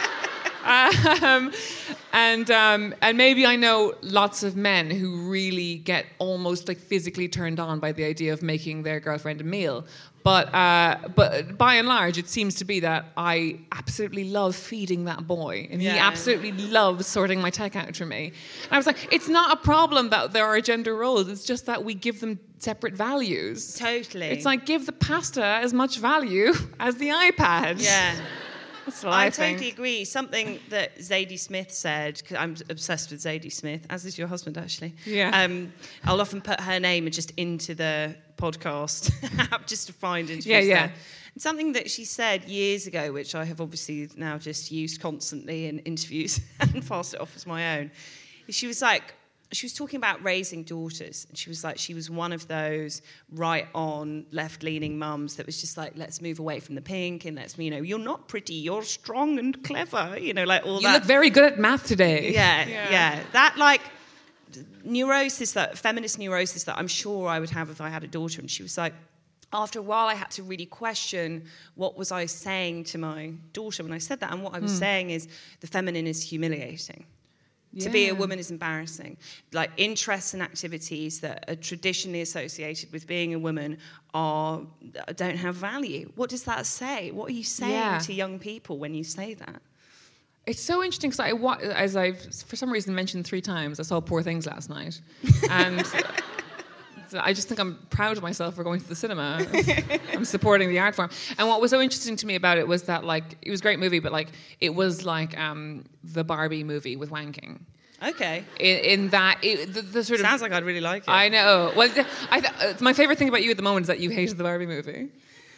Um, and um, and maybe I know lots of men who really get almost like physically turned on by the idea of making their girlfriend a meal. But uh, but by and large, it seems to be that I absolutely love feeding that boy, and he Yeah. absolutely loves sorting my tech out for me. And I was like, it's not a problem that there are gender roles. It's just that we give them separate values. Totally. It's like, give the pasta as much value as the iPad. Yeah. That's what I, I, totally think. agree. Something that Zadie Smith said, because I'm obsessed with Zadie Smith, as is your husband, actually. Yeah. Um, I'll often put her name just into the podcast app just to find interviews Yeah, yeah. there. And something that she said years ago, which I have obviously now just used constantly in interviews and passed it off as my own, is she was like, she was talking about raising daughters, and she was like, she was one of those right on left-leaning mums that was just like, let's move away from the pink, and let's, you know, you're not pretty, you're strong and clever, you know, like all You that. look very good at math today. Yeah, Yeah. yeah, that like neurosis, that feminist neurosis that I'm sure I would have if I had a daughter. And she was like, after a while, I had to really question what was I saying to my daughter when I said that, and what I was Mm. saying is the feminine is humiliating. To be Yeah. a woman is embarrassing. Like interests and activities that are traditionally associated with being a woman are don't have value. What does that say? What are you saying Yeah. to young people when you say that? It's so interesting because I, wa- as I've for some reason mentioned three times, I saw Poor Things last night, and so I just think I'm proud of myself for going to the cinema. I'm supporting the art form. And what was so interesting to me about it was that like it was a great movie, but like it was like um, the Barbie movie with wanking. Okay. In, in that it, the, the sort of Sounds like I'd really like it. I know. Well, th- I th- uh, my favorite thing about you at the moment is that you hated the Barbie movie.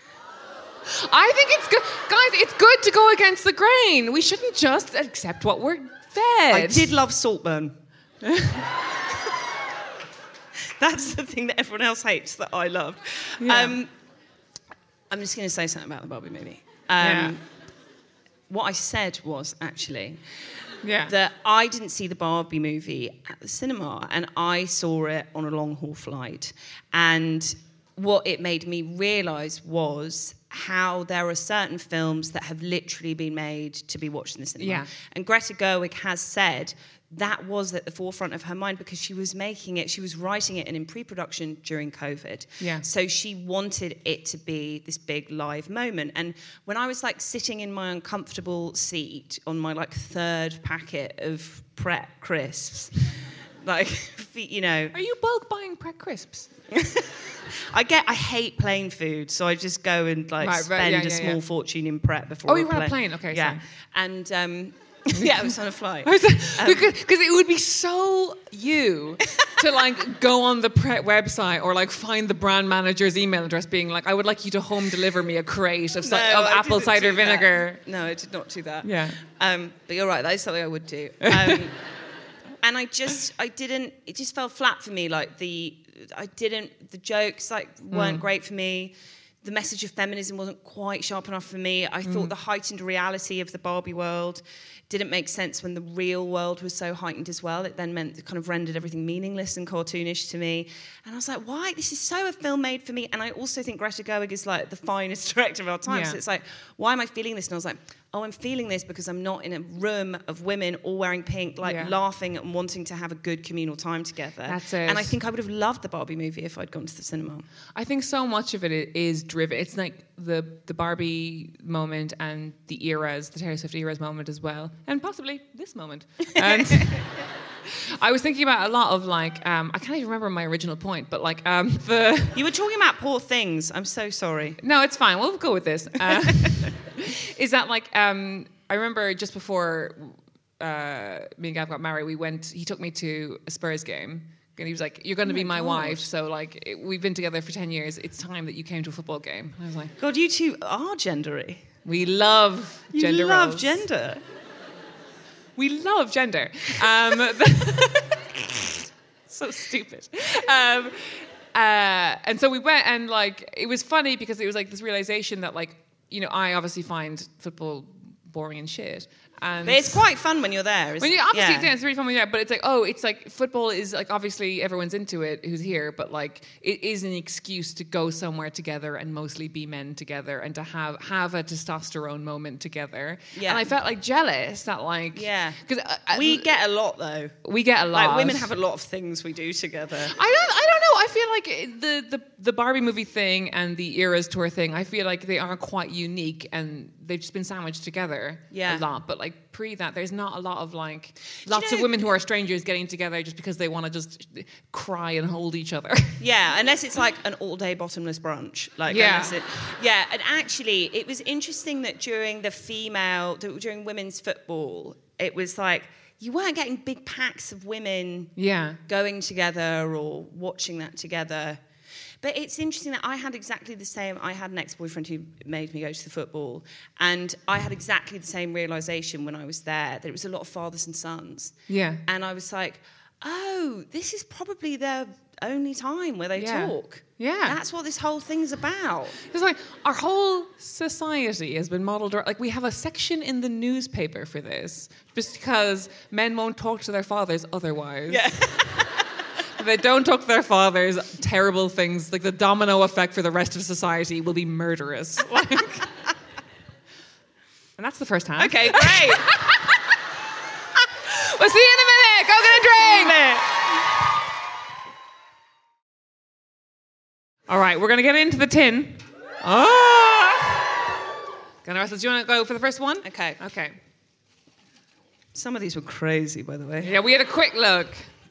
I think it's good, guys. It's good to go against the grain. We shouldn't just accept what we're fed. I did love Saltburn. That's the thing that everyone else hates that I loved. Yeah. Um, I'm just going to say something about the Barbie movie. Um, Yeah. What I said was actually Yeah. that I didn't see the Barbie movie at the cinema, and I saw it on a long haul flight. And what it made me realise was how there are certain films that have literally been made to be watched in the cinema. Yeah. And Greta Gerwig has said that was at the forefront of her mind because she was making it, she was writing it and in pre-production during COVID. Yeah. So she wanted it to be this big live moment. And when I was like sitting in my uncomfortable seat on my like third packet of Pret crisps, like, you know, Are you bulk buying Pret crisps? I get, I hate plain food, so I just go and like Right, right, spend yeah, a yeah, small yeah. fortune in Pret before. Oh, you were on a plane, okay, yeah, sorry. and um, yeah, I was on a flight. Because Um, it would be so you to like go on the Pret website or like find the brand manager's email address being like, I would like you to home deliver me a crate of, ci- No, of I apple didn't cider do that. vinegar. No, I did not do that. Yeah. Um, but you're right, that is something I would do. Um, and I just, I didn't, it just fell flat for me. Like the, I didn't, the jokes like weren't Mm. great for me. The message of feminism wasn't quite sharp enough for me. I thought Mm. the heightened reality of the Barbie world didn't make sense when the real world was so heightened as well. It then meant it kind of rendered everything meaningless and cartoonish to me. And I was like, why? This is so a film made for me. And I also think Greta Gerwig is like the finest director of our time. Yeah. So it's like, why am I feeling this? And I was like, oh, I'm feeling this because I'm not in a room of women all wearing pink, like Yeah. laughing and wanting to have a good communal time together. That's it. And I think I would have loved the Barbie movie if I'd gone to the cinema. I think so much of it i- is driven. It's like the the Barbie moment and the eras, the Taylor Swift eras moment as well, and possibly this moment. And I was thinking about a lot of like um, I can't even remember my original point, but like um, the You were talking about Poor Things. I'm so sorry. no, it's fine. We'll go with this. Uh, is that like um, I remember just before uh, me and Gav got married, we went. He took me to a Spurs game. And he was like, "You're going to Oh be my my God. wife, so like it, we've been together for ten years. It's time that you came to a football game." And I was like, God, you two are gendery. "We love You gender love roles. gender. We love gender." Um, so stupid. Um, uh, and so we went, and like it was funny because it was like this realization that like you know I obviously find football boring and shit. And But it's quite fun when you're there, isn't when you it? obviously Yeah. it's, it's really fun when you're there, but it's like oh, it's like football is like obviously everyone's into it who's here, but like it is an excuse to go somewhere together and mostly be men together and to have have a testosterone moment together. Yeah. And I felt like jealous that like Yeah. because We get a lot, though. we get a lot. Like, women have a lot of things we do together. I don't. I don't know. I feel like the, the the Barbie movie thing and the Eras tour thing. I feel like they are quite unique and they've just been sandwiched together Yeah. a lot. But like pre that, there's not a lot of like lots know- of women who are strangers getting together just because they want to just cry and hold each other. Yeah, unless it's like an all-day bottomless brunch. Like, Yeah. unless it, yeah. And actually, it was interesting that during the female, during women's football, it was like you weren't getting big packs of women Yeah. going together or watching that together. But it's interesting that I had exactly the same. I had an ex-boyfriend who made me go to the football, and I had exactly the same realization when I was there that it was a lot of fathers and sons. Yeah. And I was like, oh, this is probably their only time where they Yeah. talk. Yeah. That's what this whole thing's about. It's like our whole society has been modeled around, like we have a section in the newspaper for this, just because men won't talk to their fathers otherwise. Yeah. If they don't talk to their fathers, terrible things, like the domino effect for the rest of society will be murderous. Like, and that's the first half. Okay, great. We'll see you in a minute. Go get a drink. All right, we're going to get into the tin. Oh! Gonna Russell, do you want to go for the first one? Okay. Okay. Some of these were crazy, by the way. Yeah, we had a quick look.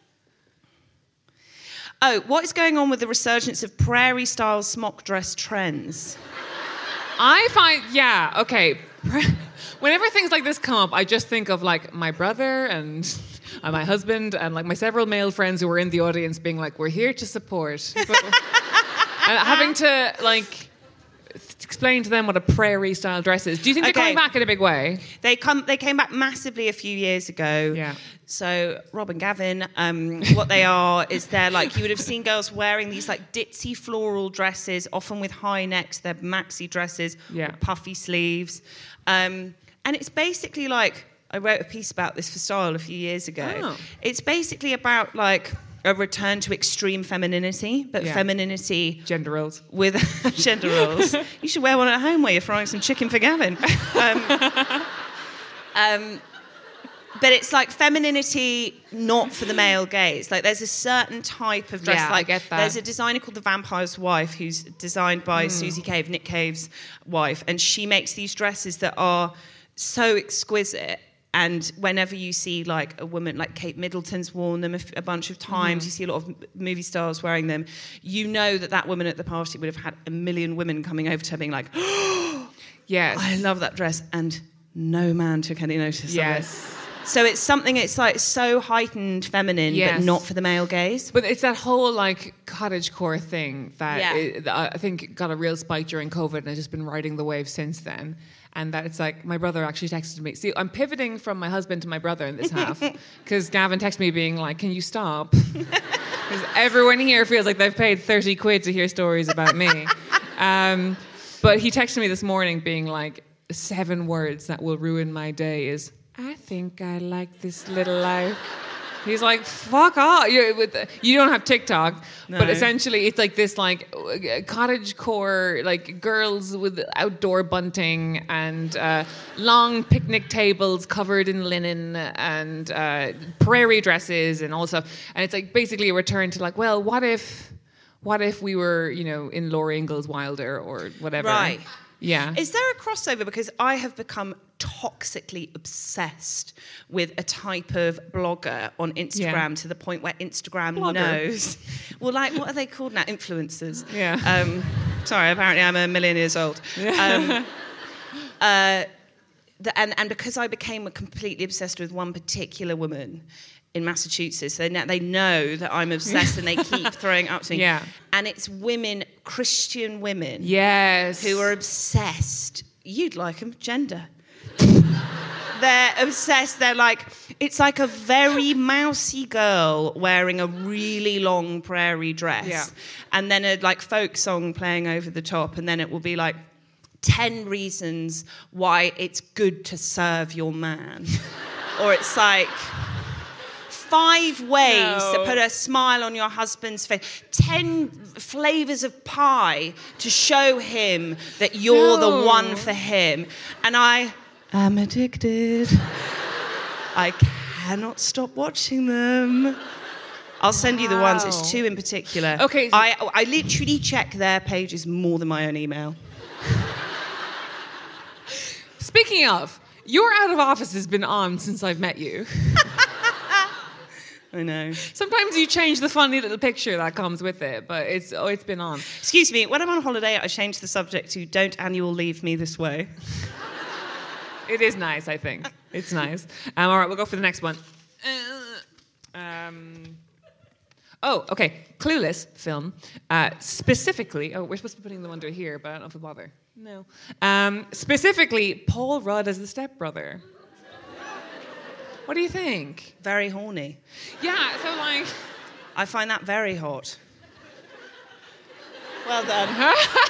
Oh, what is going on with the resurgence of prairie-style smock dress trends? I find, yeah, okay. Whenever things like this come up, I just think of like my brother and, and my husband and like my several male friends who were in the audience being like, we're here to support. But, and having to like explain to them what a prairie style dress is. Do you think they're Okay. coming back in a big way? They come. They came back massively a few years ago. Yeah. So Rob and Gavin, um, what they are is they're like you would have seen girls wearing these like ditzy floral dresses, often with high necks. They're maxi dresses, Yeah. with puffy sleeves, um, and it's basically like I wrote a piece about this for Style a few years ago. Oh. It's basically about like a return to extreme femininity, but Yeah. femininity Gender roles. with gender roles. You should wear one at home while you're frying some chicken for Gavin. Um, um, but it's like femininity not for the male gaze. Like there's a certain type of dress. Yeah, I like get that. there's a designer called The Vampire's Wife who's designed by Mm. Susie Cave, Nick Cave's wife, and she makes these dresses that are so exquisite. And whenever you see like a woman, like Kate Middleton's worn them a, f- a bunch of times, Mm-hmm. you see a lot of m- movie stars wearing them, you know that that woman at the party would have had a million women coming over to her being like, oh, Yes. I love that dress. And no man took any notice of Yes. it. So it's something, it's like so heightened feminine, Yes. but not for the male gaze. But it's that whole like cottagecore thing that Yeah. it, I think got a real spike during COVID and has just been riding the wave since then. And that it's like my brother actually texted me. See, I'm pivoting from my husband to my brother in this half because Gavin texted me being like, "Can you stop?" Because everyone here feels like they've paid thirty quid to hear stories about me. Um, but he texted me this morning being like, seven words that will ruin my day is, "I think I like this little life." He's like, fuck off. You, with, you don't have TikTok, No. but essentially it's like this like cottage core, like girls with outdoor bunting and uh, long picnic tables covered in linen and uh, prairie dresses and all stuff. And it's like basically a return to like, well, what if, what if we were, you know, in Laura Ingalls Wilder or whatever. Right. Yeah. Is there a crossover? Because I have become toxically obsessed with a type of blogger on Instagram Yeah. to the point where Instagram Blogger? knows. Well, like, what are they called now? Influencers. Yeah. Um, sorry, apparently I'm a million years old. Um, uh, the, and, and because I became completely obsessed with one particular woman in Massachusetts, they know, they know that I'm obsessed and they keep throwing it up to me. Yeah. And it's women, Christian women, Yes. who are obsessed. You'd like them, gender. They're obsessed. They're like, it's like a very mousy girl wearing a really long prairie dress. Yeah. And then a like folk song playing over the top. And then it will be like ten reasons why it's good to serve your man. Or it's like five ways No. to put a smile on your husband's face. Ten flavors of pie to show him that you're No. the one for him. And I am addicted. I cannot stop watching them. I'll send you the ones. Wow. It's two in particular. Okay, so- I, I literally check their pages more than my own email. Speaking of, your out of office has been on since I've met you. I know. Sometimes you change the funny little picture that comes with it, but it's oh, it's been on. Excuse me, when I'm on holiday, I change the subject to "Don't annual leave me this way." It is nice, I think. It's nice. Um, all right, we'll go for the next one. Uh, um, oh, okay. Clueless film. Uh, specifically, oh, we're supposed to be putting them under here, but I don't know if we'll bother. No. Um, specifically, Paul Rudd as the stepbrother. What do you think? Very horny. Yeah, so like... I find that very hot. Well done.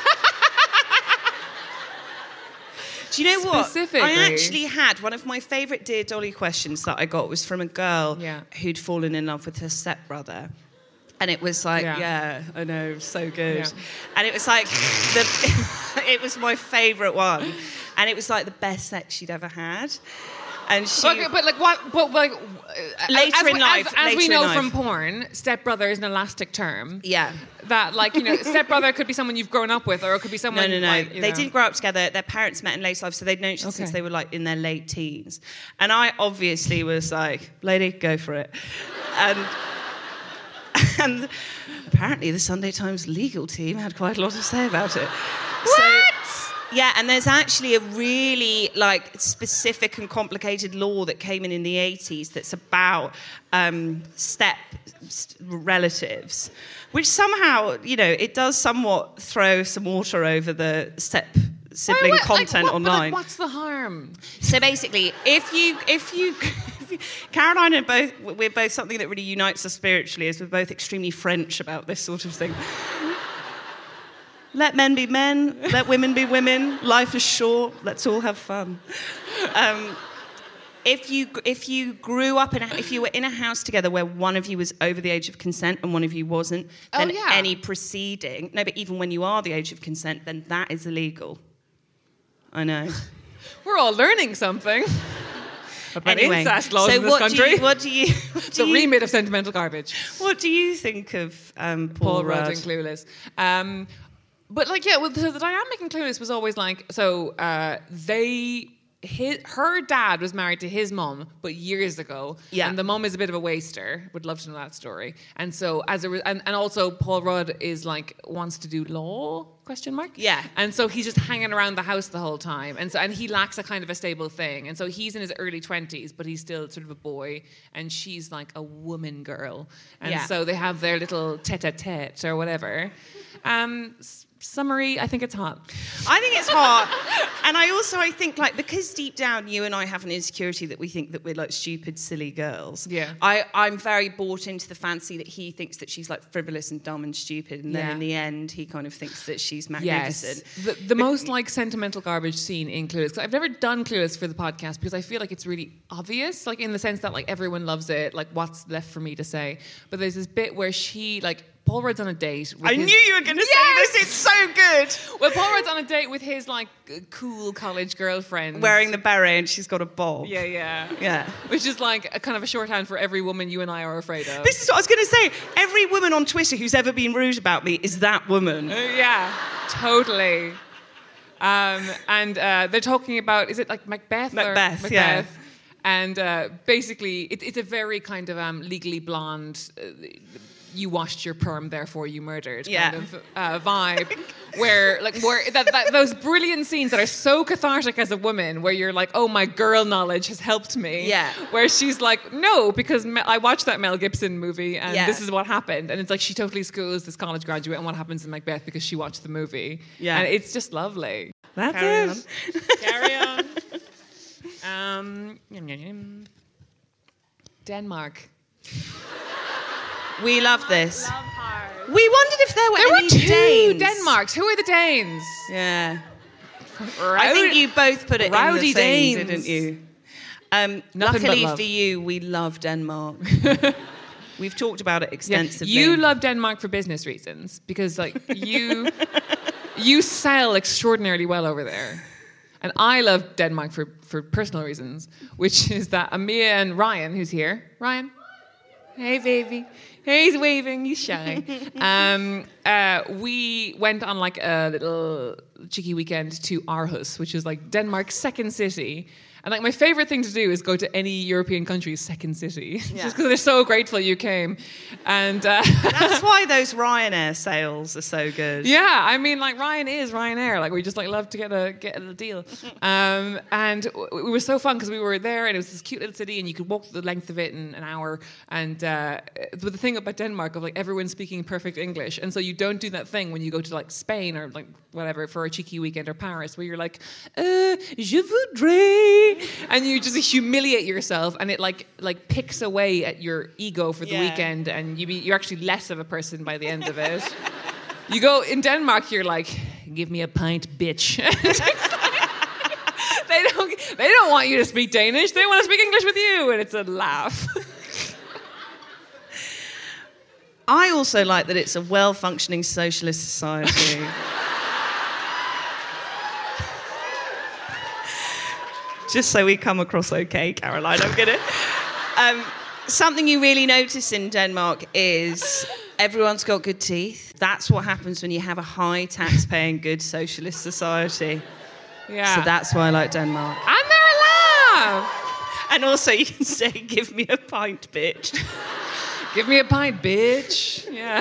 Do you know what? Specifically. I actually had one of my favourite Dear Dolly questions that I got was from a girl Yeah. who'd fallen in love with her stepbrother. And it was like, Yeah. yeah, I know, so good. Yeah. And it was like, the, it was my favourite one. And it was like the best sex she'd ever had. And she... Okay, but like what? But like uh, Later as, in we- life, as, as later we in know life. from porn, stepbrother is an elastic term. Yeah. That like you know, stepbrother could be someone you've grown up with, or it could be someone. No, no, no. like, you they know. didn't grow up together. Their parents met in later life, so they'd known each other since Okay. they were like in their late teens. And I obviously was like, lady, go for it. And, and apparently the Sunday Times legal team had quite a lot to say about it. What? So, yeah, and there's actually a really like specific and complicated law that came in in the eighties that's about um, step s- relatives, which somehow, you know, it does somewhat throw some water over the step sibling Wait, wait, like, content what- but, like, online. what's the harm? So basically, if you, if you, if you Caroline and both, we're both something that really unites us spiritually is we're both extremely French about this sort of thing. Let men be men, let women be women. Life is short. Let's all have fun. Um, if you if you grew up in a, if you were in a house together where one of you was over the age of consent and one of you wasn't, Oh, then yeah. any proceeding, no, but even when you are the age of consent, then that is illegal. I know. We're all learning something about Anyway, incest laws so in this what country. Do you, what do you? What do the you, remit of sentimental garbage. What do you think of um, Paul, Paul Rudd Rudd? and Clueless. Um, but like, yeah, well, so the dynamic in Clueless was always like, so uh, they, his, her dad was married to his mum, but years ago. Yeah. And the mum is a bit of a waster. Would love to know that story. And so as a, re- and, and also Paul Rudd is like, wants to do law, question mark? Yeah. And so he's just hanging around the house the whole time. And so, and he lacks a kind of a stable thing. And so he's in his early twenties, but he's still sort of a boy. And she's like a woman girl. And Yeah. so they have their little tete-a-tete or whatever. Um, s- summary, I think it's hot. I think it's hot, And I also, I think, like, because deep down you and I have an insecurity that we think that we're, like, stupid, silly girls. Yeah. I, I'm very bought into the fancy that he thinks that she's, like, frivolous and dumb and stupid. And then Yeah. in the end, he kind of thinks that she's magnificent. Yes. The, the most, like, sentimental garbage scene in Clueless. 'Cause I've never done Clueless for the podcast because I feel like it's really obvious, like, in the sense that, like, everyone loves it. Like, what's left for me to say? But there's this bit where she, like, Paul Rudd's on a date with I his, knew you were going to Yes! say this. It's so good. Well, Paul Rudd's on a date with his, like, cool college girlfriend. Wearing the beret and she's got a bob. Yeah, yeah. Yeah. Which is, like, a kind of a shorthand for every woman you and I are afraid of. This is what I was going to say. Every woman on Twitter who's ever been rude about me is that woman. Uh, yeah, totally. Um, and uh, they're talking about, is it like Macbeth? or Macbeth, Macbeth? yeah. And uh, basically, it, it's a very kind of um, Legally Blonde, uh, you washed your perm, therefore you murdered Yeah. kind of uh, vibe. Where, like, where that, that, those brilliant scenes that are so cathartic as a woman, where you're like, oh, my girl knowledge has helped me. Yeah. Where she's like, no, because Me- I watched that Mel Gibson movie and Yeah. this is what happened. And it's like she totally schools this college graduate and what happens in Macbeth because she watched the movie. Yeah. And it's just lovely. That's Carry it. Carry on. Um, yum, yum, yum. Denmark. We love this. Love hard. We wondered if there were There were any two Danes. Denmarks. Who are the Danes? Yeah. I think you both put it Rowdy in the thing, Danes. didn't you? Um, Nothing but luckily love. for you, we love Denmark. We've talked about it Yeah. extensively. You love Denmark for business reasons because, like, you you sell extraordinarily well over there. And I love Denmark for, for personal reasons, which is that Amia and Ryan, who's here, Ryan, hey baby, hey, he's waving, he's shy. um, uh, we went on like a little cheeky weekend to Aarhus, which is like Denmark's second city. And like my favorite thing to do is go to any European country's second city, Yeah. just because they're so grateful you came. And uh, That's why those Ryanair sales are so good. yeah, I mean, like Ryan is Ryanair. Like we just like love to get a get a deal. Um, and w- it was so fun because we were there and it was this cute little city and you could walk the length of it in an hour. And uh, but the thing about Denmark of like everyone speaking perfect English, and so you don't do that thing when you go to like Spain or like whatever for a cheeky weekend or Paris where you're like, uh, je voudrais, and you just humiliate yourself and it like like picks away at your ego for the Yeah. weekend and you be you're actually less of a person by the end of it. You go in Denmark, you're like, give me a pint, bitch. they don't they don't want you to speak Danish. They want to speak English with you, and it's a laugh. I also like that it's a well-functioning socialist society. Just so we come across okay, Caroline, I'm gonna. Um, something you really notice in Denmark is everyone's got good teeth. That's what happens when you have a high tax-paying, good socialist society. Yeah. So that's why I like Denmark. And they're alive. And also you can say, give me a pint, bitch. Give me a pint, bitch. Yeah.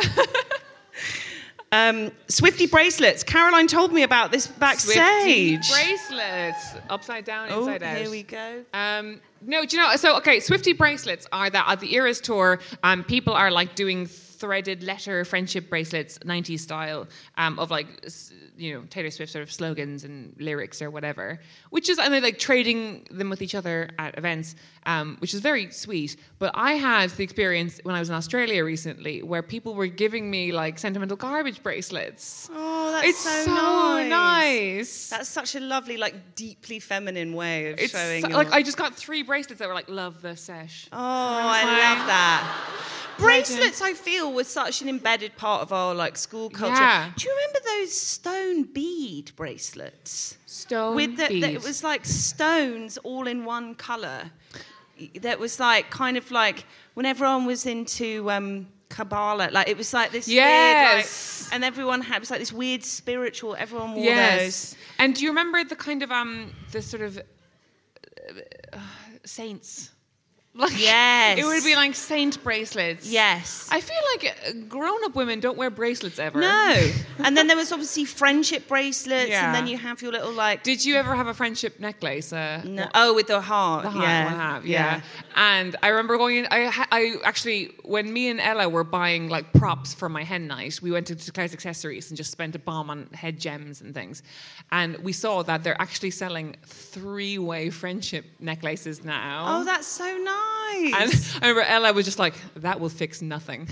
Um, Swifty bracelets. Caroline told me about this backstage. Swifty bracelets. Upside down, Oh, inside out. here we go. Um, no, do you know? So, okay, Swifty bracelets are that at the Eras tour, um, people are like doing threaded letter friendship bracelets, nineties style, um, of like, s- you know, Taylor Swift sort of slogans and lyrics or whatever, which is, and they're like trading them with each other at events, um, which is very sweet. But I had the experience when I was in Australia recently where people were giving me like sentimental garbage bracelets. Oh, that's It's so, so nice. nice. That's such a lovely, like, deeply feminine way of It's showing so- your... like I just got three bracelets that were like love the sesh. Oh, I Fine. love that. Bracelets, I feel, was such an embedded part of our, like, school culture. Yeah. Do you remember those stone bead bracelets? Stone With the, bead. that it was like stones all in one colour. That was like kind of like when everyone was into um, Kabbalah, like it was like this Yes. weird, like, and everyone had it was like this weird spiritual. Everyone wore those. And do you remember the kind of um the sort of uh, saints? Like, Yes. it would be like saint bracelets. Yes. I feel like uh, grown-up women don't wear bracelets ever. No. And then there was obviously friendship bracelets, Yeah. and then you have your little like. Did you ever have a friendship necklace? Uh, No. Oh, with the heart. The heart yeah. one have, yeah. And I remember going in, I, ha- I actually, when me and Ella were buying like props for my hen night, we went to Claire's Accessories and just spent a bomb on head gems and things. And we saw that they're actually selling three-way friendship necklaces now. Oh, that's so nice. And I remember Ella was just like, that will fix nothing.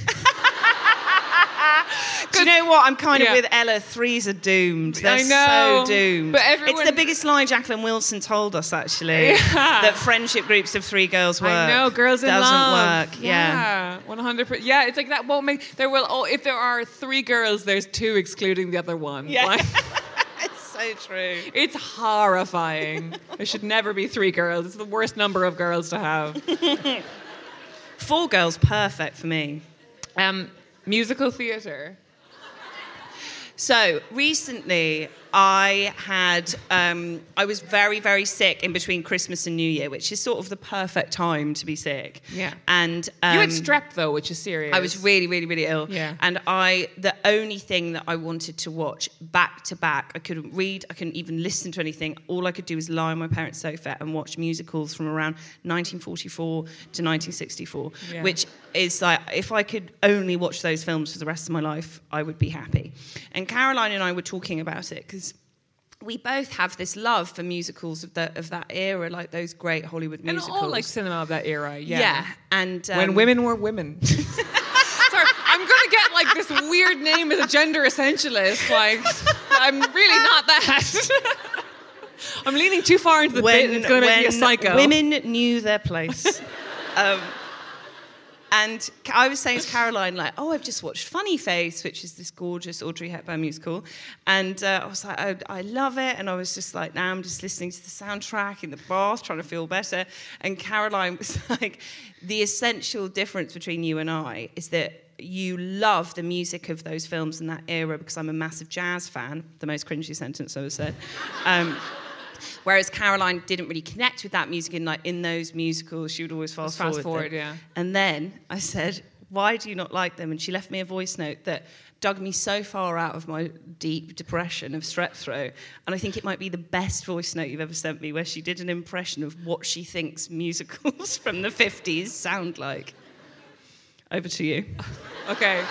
Do you know what? I'm kind of Yeah. with Ella. Threes are doomed. They're I know, so doomed. but everyone- It's the biggest lie Jacqueline Wilson told us, actually. Yeah. That friendship groups of three girls work. I know, girls in Doesn't love. work. Yeah. one hundred percent. Yeah, it's like that won't make, there will, oh, if there are three girls, there's two excluding the other one. Yeah. Like, It's so true. it's horrifying. There should never be three girls. It's the worst number of girls to have. Four girls, perfect for me. Um, musical theatre. So recently, I had um, I was very very sick in between Christmas and New Year, which is sort of the perfect time to be sick. Yeah. And um, You had strep though, which is serious. I was really really really ill. Yeah. And I the only thing that I wanted to watch back to back, I couldn't read, I couldn't even listen to anything. All I could do was lie on my parents' sofa and watch musicals from around nineteen forty-four to nineteen sixty-four, Yeah. which is like, if I could only watch those films for the rest of my life, I would be happy. And Caroline and I were talking about it because we both have this love for musicals of, the, of that era, like those great Hollywood and musicals. all like cinema of that era. Yeah. Yeah. And um, When women were women. Sorry, I'm gonna get like this weird name as a gender essentialist. Like, I'm really not that. I'm leaning too far into the when, bit and it's gonna make me a when psycho. women knew their place. um, And I was saying to Caroline, like, oh, I've just watched Funny Face, which is this gorgeous Audrey Hepburn musical. And uh, I was like, I, I love it. And I was just like, now I'm just listening to the soundtrack in the bath, trying to feel better. And Caroline was like, the essential difference between you and I is that you love the music of those films in that era because I'm a massive jazz fan. The most cringy sentence ever said. Um, Whereas Caroline didn't really connect with that music in like in those musicals. She would always fast, Fast forward. forward, them. yeah. And then I said, why do you not like them? And she left me a voice note that dug me so far out of my deep depression of strep throat. And I think it might be the best voice note you've ever sent me, where she did an impression of what she thinks musicals from the fifties sound like. Over to you. Okay.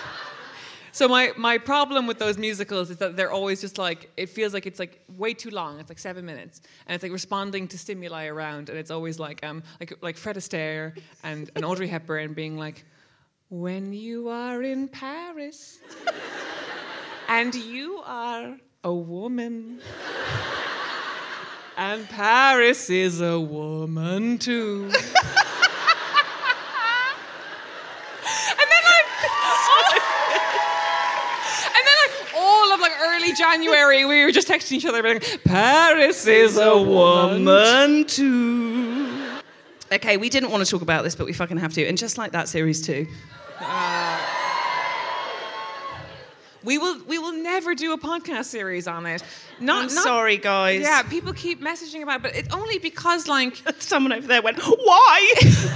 So my, my problem with those musicals is that they're always just like, it feels like it's like way too long. It's like seven minutes. And it's like responding to stimuli around. And it's always like um like like Fred Astaire and, and Audrey Hepburn being like, when you are in Paris and you are a woman and Paris is a woman too. Early January, we were just texting each other, being like, Paris is a woman too. Okay, we didn't want to talk about this, but we fucking have to. And just like that, series two. Uh, we will we will never do a podcast series on it. Not, I'm not, sorry, guys. Yeah, people keep messaging about it, but it's only because, like... Someone over there went, why?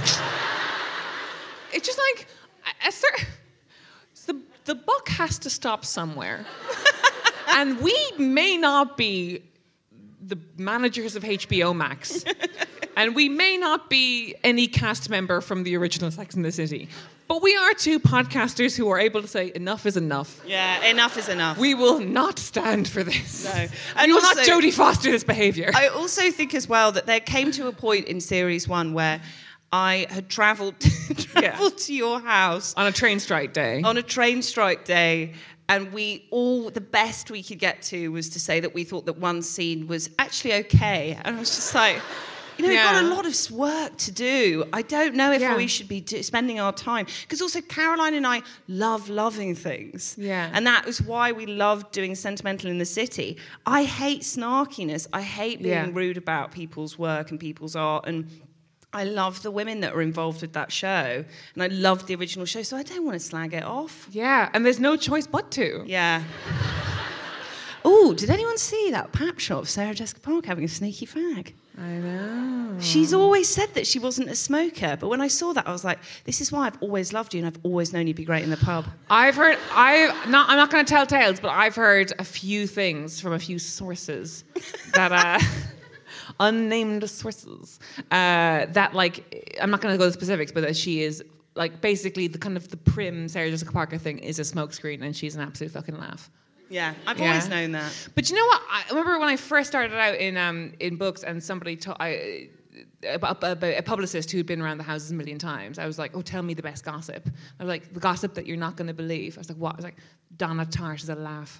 It's just like... A, a certain, the, the buck has to stop somewhere. And we may not be the managers of H B O Max. And we may not be any cast member from the original Sex and the City. But we are two podcasters who are able to say, enough is enough. Yeah, enough is enough. We will not stand for this. No. And And we will also, not Jodie Foster this behaviour. I also think as well that there came to a point in series one where I had travelled travelled to your house On a train strike day. on a train strike day, and we all, the best we could get to was to say that we thought that one scene was actually okay. And I was just like, you know, Yeah. we've got a lot of work to do. I don't know if Yeah. we should be do, spending our time. Because also Caroline and I love loving things. Yeah. And that was why we loved doing Sentimental in the City. I hate snarkiness. I hate being Yeah. rude about people's work and people's art. And I love the women that are involved with that show. And I loved the original show, so I don't want to slag it off. Yeah, and there's no choice but to. Yeah. Oh, did anyone see that pap shot of Sarah Jessica Parker having a sneaky fag? I know. She's always said that she wasn't a smoker, but when I saw that, I was like, this is why I've always loved you and I've always known you'd be great in the pub. I've heard, I not, I'm not going to tell tales, but I've heard a few things from a few sources that, uh, unnamed sources, uh, that like, I'm not going to go to specifics, but that she is like basically the kind of the prim Sarah Jessica Parker thing is a smokescreen and she's an absolute fucking laugh. Yeah, I've Yeah. always known that. But you know what? I remember when I first started out in um, in books, and somebody ta- I, about, about a publicist who had been around the houses a million times. I was like, "Oh, tell me the best gossip." I was like, "The gossip that you're not going to believe." I was like, "What?" I was like, "Donna Tartt is a laugh."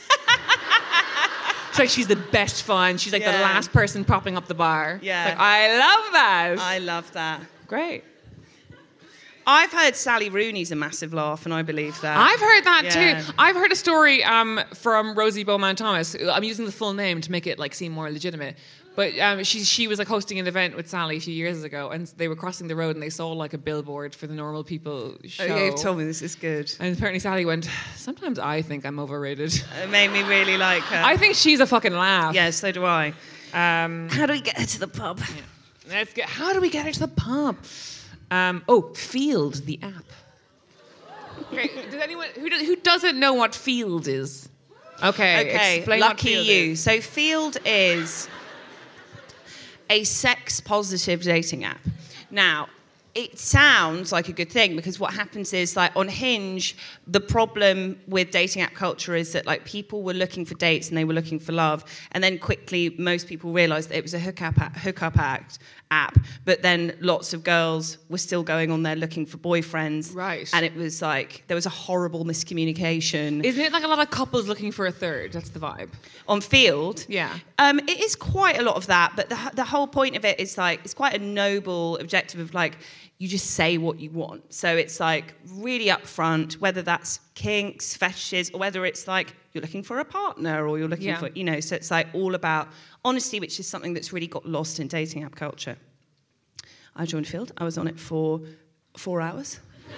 It's like she's the best fun. She's like Yeah. the last person propping up the bar. Yeah. It's like, I love that. I love that. Great. I've heard Sally Rooney's a massive laugh, and I believe that. I've heard that Yeah. too. I've heard a story um, from Rosie Beaumont Thomas. I'm using the full name to make it like seem more legitimate. But um, she she was like hosting an event with Sally a few years ago, and they were crossing the road and they saw like a billboard for the Normal People show. Oh, yeah, you've told me this is good. And apparently Sally went, sometimes I think I'm overrated. It made me really like her. I think she's a fucking laugh. Yeah, so do I. Um, How do we get her to the pub? let's get. How do we get her to the pub? Um, oh, Field, the app. Okay, does anyone who does, who doesn't know what Field is? Okay, Okay, explain what lucky Field you. is. So Field is a sex-positive dating app. Now, it sounds like a good thing because what happens is, like, on Hinge, the problem with dating app culture is that, like, people were looking for dates and they were looking for love, and then quickly most people realised that it was a hookup a- hookup act app. But then lots of girls were still going on there looking for boyfriends, Right. And it was like there was a horrible miscommunication. Isn't it like a lot of couples looking for a third? That's the vibe. On Field, Yeah. um, it is quite a lot of that, but the, the whole point of it is like it's quite a noble objective of like you just say what you want. So it's like really upfront, whether that's kinks, fetishes, or whether it's like you're looking for a partner or you're looking Yeah. for, you know, so it's like all about honesty, which is something that's really got lost in dating app culture. I joined Field. I was on it for four hours.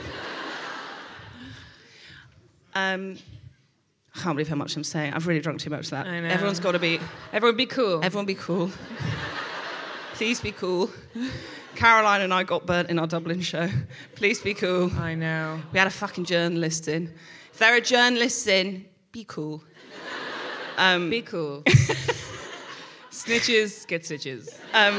um, I can't believe how much I'm saying. I've really drunk too much of that. I know. Everyone's got to be... Everyone be cool. Everyone be cool. Please be cool. Caroline and I got burnt in our Dublin show. Please be cool. I know. We had a fucking journalist in. If there are journalists in, be cool. Um, Be cool. Snitches get stitches. um,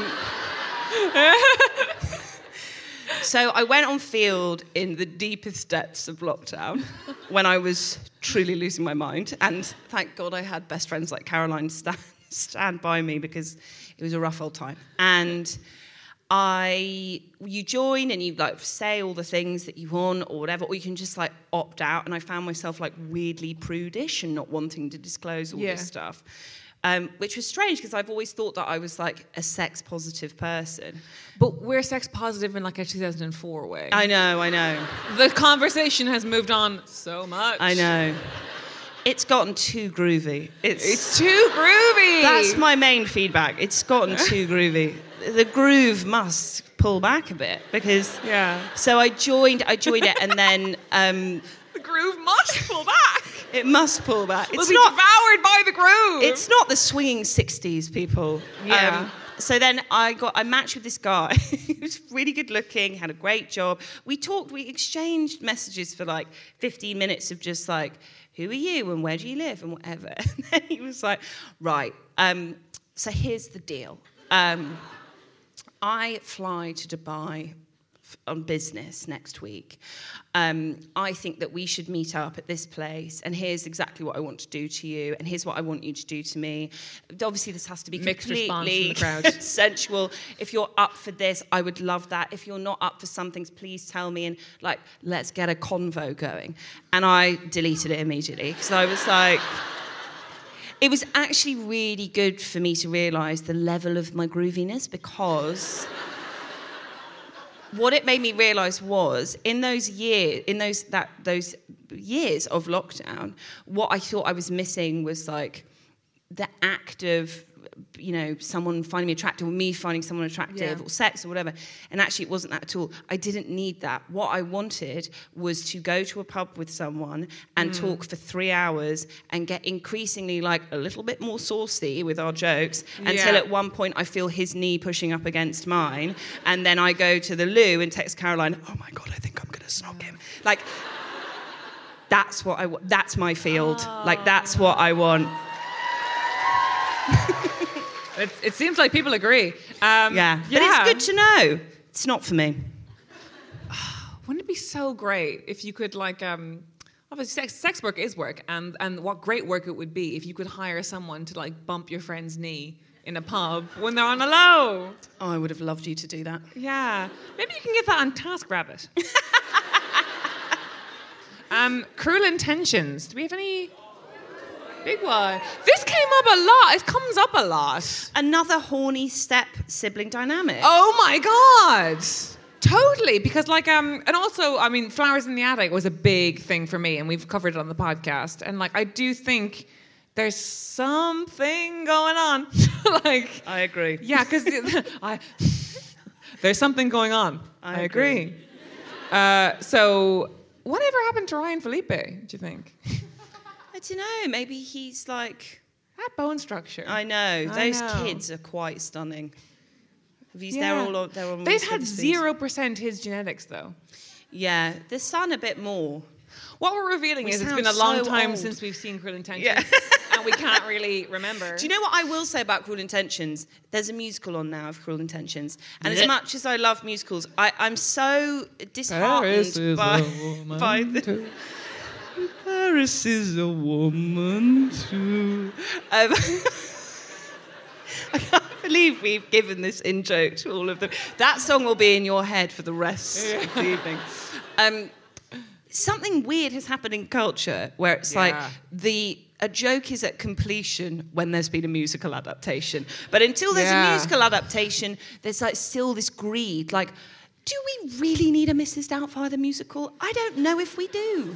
so I went on Field in the deepest depths of lockdown when I was truly losing my mind. And thank God I had best friends like Caroline stand, stand by me because it was a rough old time. And I, you join and you like say all the things that you want or whatever, or you can just like opt out. And I found myself like weirdly prudish and not wanting to disclose all Yeah. this stuff, um, which was strange because I've always thought that I was like a sex positive person. But we're sex positive in like a two thousand four way. I know, I know, The conversation has moved on so much. I know. It's gotten too groovy. It's, It's too groovy. that's my main feedback. It's gotten too groovy. The groove must pull back a bit because. Yeah. So I joined. I joined it, and then um, The groove must pull back. it must pull back. We'll It's be not. devoured by the groove. It's not the swinging sixties, people. Yeah. Um, so then I got. I matched with this guy. He was really good looking. Had a great job. We talked. We exchanged messages for like fifteen minutes of just like, who are you and where do you live and whatever. And then he was like, right. Um, so here's the deal. Um, I fly to Dubai f- on business next week. Um, I think that we should meet up at this place, and here's exactly what I want to do to you, and here's what I want you to do to me. Obviously, this has to be Mixed response completely from the crowd. sensual. If you're up for this, I would love that. If you're not up for some things, please tell me, and like, let's get a convo going. And I deleted it immediately because I was like. It was actually really good for me to realise the level of my grooviness because what it made me realise was in those years, in those that those years of lockdown, what I thought I was missing was like the act of you know, someone finding me attractive or me finding someone attractive Yeah. or sex or whatever. And actually it wasn't that at all. I didn't need that. What I wanted was to go to a pub with someone and Mm. talk for three hours and get increasingly like a little bit more saucy with our jokes until Yeah. at one point I feel his knee pushing up against mine. And then I go to the loo and text Caroline, oh my God, I think I'm going to snog him. Like, that's what I want. That's my field. Oh. Like, that's what I want. It, it seems like people agree. Um, Yeah. But yeah. it's good to know. It's not for me. Wouldn't it be so great if you could, like, um, obviously sex, sex work is work, and, and what great work it would be if you could hire someone to, like, bump your friend's knee in a pub when they're on a low. Oh, I would have loved you to do that. Yeah. Maybe you can get that on TaskRabbit. um, Cruel Intentions. Do we have any big one? This came up a lot. It comes up a lot. Another horny step sibling dynamic. Oh my God. Totally, because like um, and also I mean, Flowers in the Attic was a big thing for me, and we've covered it on the podcast. And like, I do think there's something going on. like, I agree. yeah, because I there's something going on. I I agree. Uh, so, whatever happened to Ryan Felipe? Do you think I don't know. Maybe he's like... that bone structure? I know. I Those know. kids are quite stunning. These, Yeah. They're all on, they're on all They've sorts had of things. zero percent his genetics though. Yeah. The son a bit more. What we're revealing We is it's sound been a long so time old. since we've seen Cruel Intentions, Yeah. and we can't really remember. Do you know what I will say about Cruel Intentions? There's a musical on now of Cruel Intentions. And as Yeah. much as I love musicals, I, I'm so disheartened Paris is by, a woman by the... too. Paris is a woman too. Um, I can't believe we've given this in-joke to all of them. That song will be in your head for the rest of the evening. Um, something weird has happened in culture where it's like Yeah. the a joke is at completion when there's been a musical adaptation. But until there's Yeah. a musical adaptation, there's like still this greed. Like, do we really need a Missus Doubtfire the musical? I don't know if we do.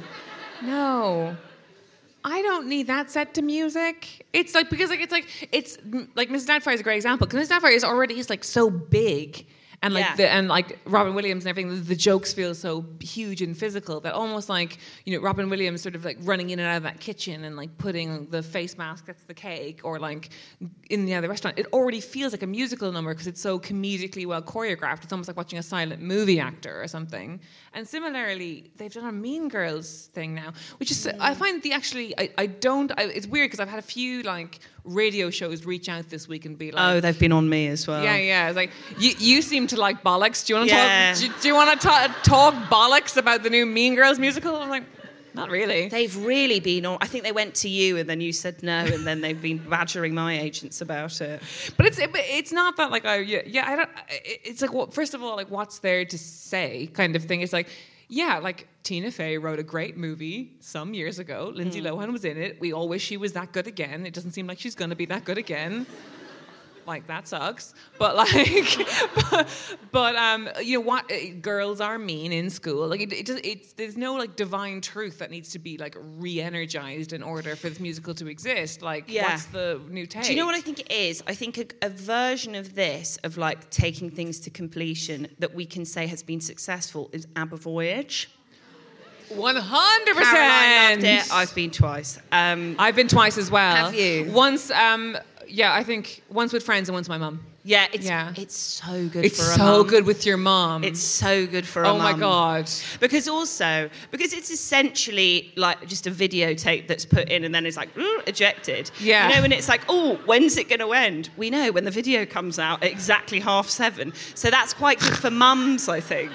No. I don't need that set to music. It's like because like it's like it's like Missus Doubtfire is a great example because Missus Doubtfire is already is like so big and like Yeah. the and like Robin Williams and everything. The, the jokes feel so huge and physical that almost like you know Robin Williams sort of like running in and out of that kitchen and like putting the face mask that's the cake or like in the other restaurant. It already feels like a musical number because it's so comedically well choreographed. It's almost like watching a silent movie actor or something. And similarly, they've done a Mean Girls thing now, which is I find the actually I, I don't I, it's weird because I've had a few like radio shows reach out this week and be like, Oh, they've been on me as well. yeah, yeah. It's like you, you seem to like bollocks. Do you want to Yeah. talk? Do, do you want to ta- talk bollocks about the new Mean Girls musical? I'm like, not really. They've really been on. I think they went to you and then you said no, and then they've been badgering my agents about it. But it's it, but it's not that like I yeah, yeah I don't. it- It's like well, first of all like what's there to say kind of thing. It's like yeah like Tina Fey wrote a great movie some years ago. Lindsay Lohan was in it. We all wish she was that good again. It doesn't seem like she's going to be that good again. Like that sucks, but like, but, but um, you know what? Uh, Girls are mean in school. Like it, it just, it's there's no like divine truth that needs to be like re-energized in order for this musical to exist. Like, Yeah. what's the new take? Do you know what I think it is? I think a, a version of this, of like taking things to completion, that we can say has been successful is ABBA Voyage. One hundred Caroline percent. loved it. I've been twice. Um, I've been twice as well. Have you? Once, um, yeah, I think once with friends and once my mum. yeah, it's Yeah. it's so good It's for a so mum. good with your mum. It's so good for a oh my mum. god. Because also, because it's essentially like just a videotape that's put in and then it's like, "Ooh," ejected. Yeah. You know, and it's like, oh, when's it going to end? We know when the video comes out at exactly half seven. So that's quite good for mums, I think.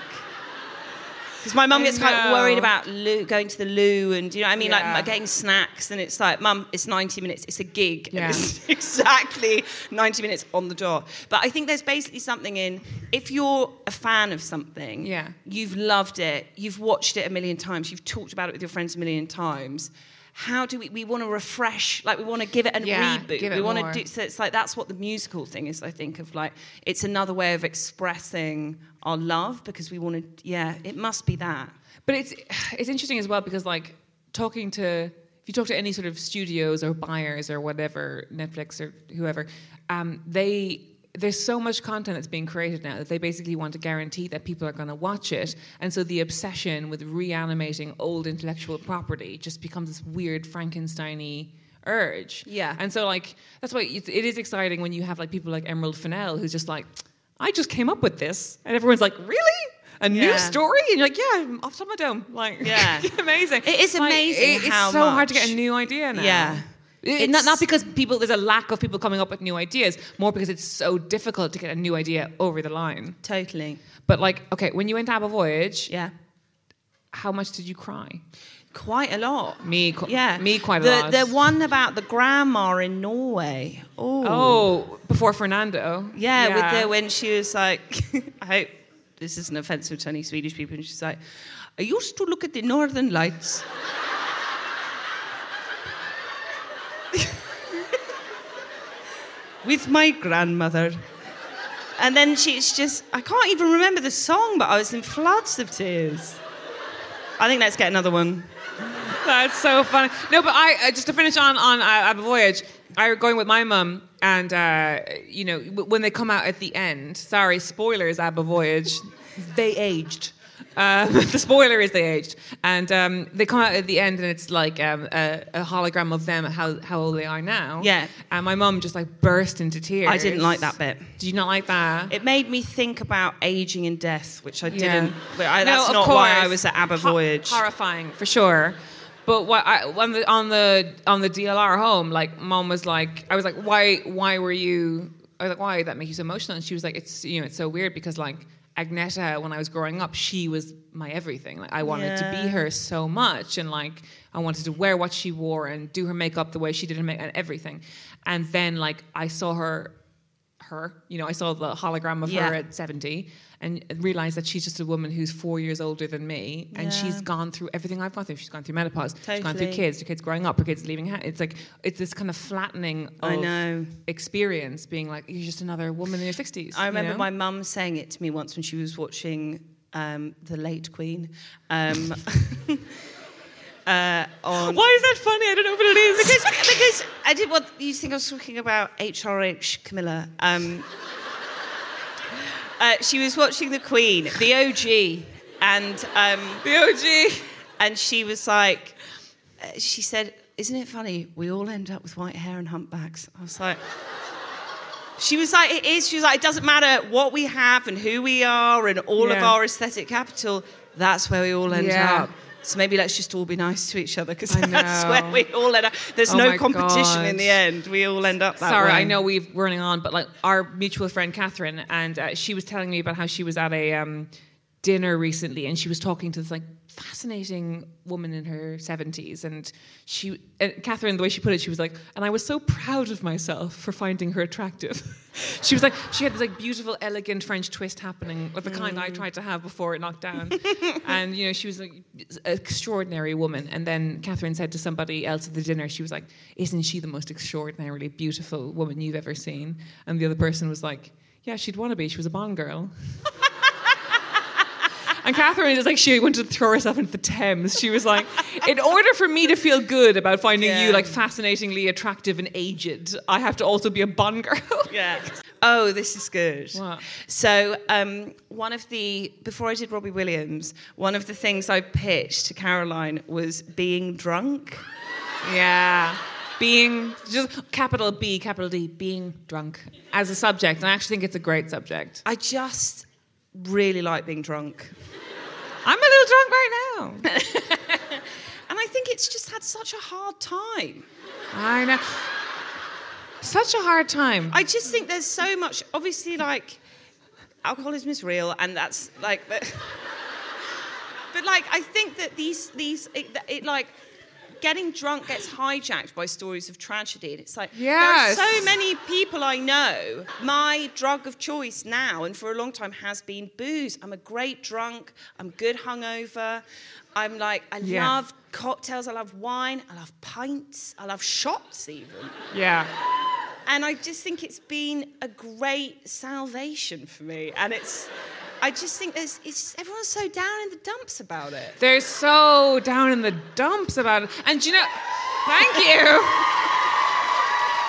Because my mum I gets quite know. worried about loo, going to the loo and, you know what I mean? Yeah. Like getting snacks. And it's like, Mum, it's ninety minutes. It's a gig. Yeah. And it's exactly ninety minutes on the dot. But I think there's basically something in, if you're a fan of something, Yeah. you've loved it, you've watched it a million times, you've talked about it with your friends a million times, how do we, we want to refresh, like we want to give it a Yeah, reboot. give it we want more. to do, so it's like, that's what the musical thing is, I think, of like, it's another way of expressing our love because we want to, yeah, it must be that. But it's it's interesting as well because like talking to if you talk to any sort of studios or buyers or whatever, Netflix or whoever, um, they there's so much content that's being created now that they basically want to guarantee that people are going to watch it, and so the obsession with reanimating old intellectual property just becomes this weird Frankenstein-y urge. Yeah. And so like that's why it, it is exciting when you have like people like Emerald Fennell who's just like, I just came up with this, and everyone's like, really? A Yeah. new story? And you're like, yeah, off the top of my dome. Like, Yeah. amazing. It is Like, amazing it- how It's so hard to much- get a new idea now. Yeah. It- not, not because people there's a lack of people coming up with new ideas, more because it's so difficult to get a new idea over the line. Totally. But like, okay, when you went to ABBA Voyage, Yeah. how much did you cry? Quite a lot. Me, qu- Yeah. me quite a the, lot. The one about the grandma in Norway. Oh. Oh, before Fernando. Yeah, with the when she was like, I hope this isn't offensive to any Swedish people, and she's like, I used to look at the Northern Lights. With my grandmother. And then she's just, I can't even remember the song, but I was in floods of tears. I think let's get another one. That's so funny. No, but I uh, just to finish on on uh, ABBA Voyage, I was going with my mum, and uh, you know w- when they come out at the end. Sorry, spoilers. ABBA Voyage, they aged. Um, the spoiler is they aged, and um, they come out at the end, and it's like um, a, a hologram of them how how old they are now. Yeah. And my mum just like burst into tears. I didn't like that bit. Did you not like that? It made me think about aging and death, which I Yeah. didn't. But I, No, that's of not why course. I was at ABBA Ho- Voyage. horrifying for sure. But what I, on the on the on the D L R home, like mom was like, I was like, why why were you? I was like, why did that make you so emotional? And she was like, it's you know, it's so weird because like Agneta, when I was growing up, she was my everything. Like I wanted to Yeah. be her so much, and like I wanted to wear what she wore and do her makeup the way she did her makeup and everything. And then like I saw her, her, you know, I saw the hologram of Yeah. her at seventy, and realized that she's just a woman who's four years older than me, and Yeah. she's gone through everything I've gone through. She's gone through menopause. She's gone through Totally. kids. Her kids growing up. Her kids leaving. Ha- it's like it's this kind of flattening of I know. experience, being like you're just another woman in your sixties. I remember you know? my mum saying it to me once when she was watching um, The Late Queen. Um, uh, on Why is that funny? I don't know what it is. because, because I did what you think I was talking about H R H Camilla. Um, uh, she was watching The Queen, the O G, and um, the O G. and she was like, uh, she said, "Isn't it funny? We all end up with white hair and humpbacks." I was like. She was like, it is. She was like, it doesn't matter what we have and who we are and all of Yeah. our aesthetic capital. That's where we all end Yeah. up. So maybe let's just all be nice to each other because I that's know. where we all end up. There's Oh no my competition in God. the end. We all end up that Sorry, way. I know we've running on, but like our mutual friend Catherine, and uh, she was telling me about how she was at a um, dinner recently, and she was talking to this like fascinating woman in her seventies, and she, and Catherine, the way she put it, she was like, and I was so proud of myself for finding her attractive. She was like, she had this like beautiful, elegant French twist happening, of the kind I tried to have before it knocked down. And you know, she was like an extraordinary woman. And then Catherine said to somebody else at the dinner, she was like, "Isn't she the most extraordinarily beautiful woman you've ever seen?" And the other person was like, "Yeah, she'd want to be. She was a Bond girl." And Catherine is like, she wanted to throw herself into the Thames. She was like, in order for me to feel good about finding Yeah. you like fascinatingly attractive and aged, I have to also be a Bond girl. Yeah. Oh, this is good. What? So, um, one of the, before I did Robbie Williams, one of the things I pitched to Caroline was being drunk. Yeah. Being, just capital B, capital D, being drunk as a subject. And I actually think it's a great subject. I just really like being drunk. I'm a little drunk right now. And I think it's just had such a hard time. I know. Such a hard time. I just think there's so much, obviously, like, alcoholism is real, and that's, like, but, but like, I think that these, these, it, it, like, getting drunk gets hijacked by stories of tragedy. And it's like, Yes. there are so many people I know. My drug of choice now, and for a long time, has been booze. I'm a great drunk. I'm good hungover. I'm like, I Yeah. love cocktails. I love wine. I love pints. I love shots, even. Yeah. And I just think it's been a great salvation for me. And it's, I just think there's, it's, everyone's so down in the dumps about it. They're so down in the dumps about it. And do you know, thank you.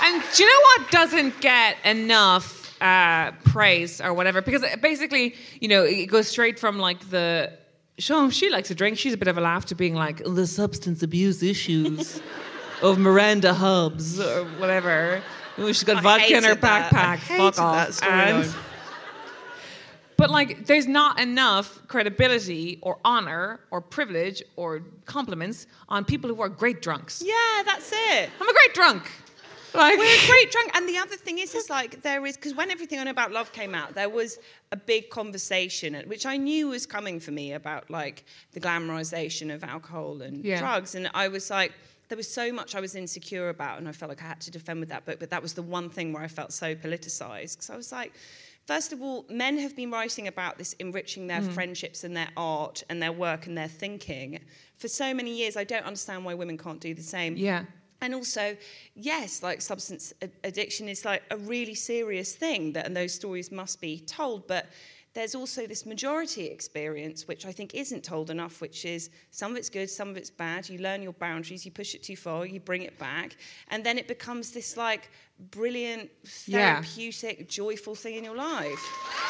And do you know what doesn't get enough uh, praise or whatever? Because basically, you know, it goes straight from like the, Sean, she likes to drink. She's a bit of a laugh to being like, the substance abuse issues of Miranda Hubbs or whatever. She's got I vodka in her hated that. backpack. I Fuck hated off. that And- storyline. But like, there's not enough credibility or honor or privilege or compliments on people who are great drunks. Yeah, that's it. I'm a great drunk. Like, We're a great drunk. And the other thing is, is like, there is, because when Everything I Know About Love came out, there was a big conversation, which I knew was coming for me, about like the glamorization of alcohol and Yeah. drugs. And I was like, there was so much I was insecure about, and I felt like I had to defend with that book. But that was the one thing where I felt so politicized. Because I was like, first of all, men have been writing about this, enriching their mm. friendships and their art and their work and their thinking for so many years. I don't understand why women can't do the same. yeah. And also, yes, like substance addiction is like a really serious thing, that, and those stories must be told. But there's also this majority experience, which I think isn't told enough, which is some of it's good, some of it's bad. You learn your boundaries, you push it too far, you bring it back. And then it becomes this like brilliant, therapeutic, yeah. joyful thing in your life.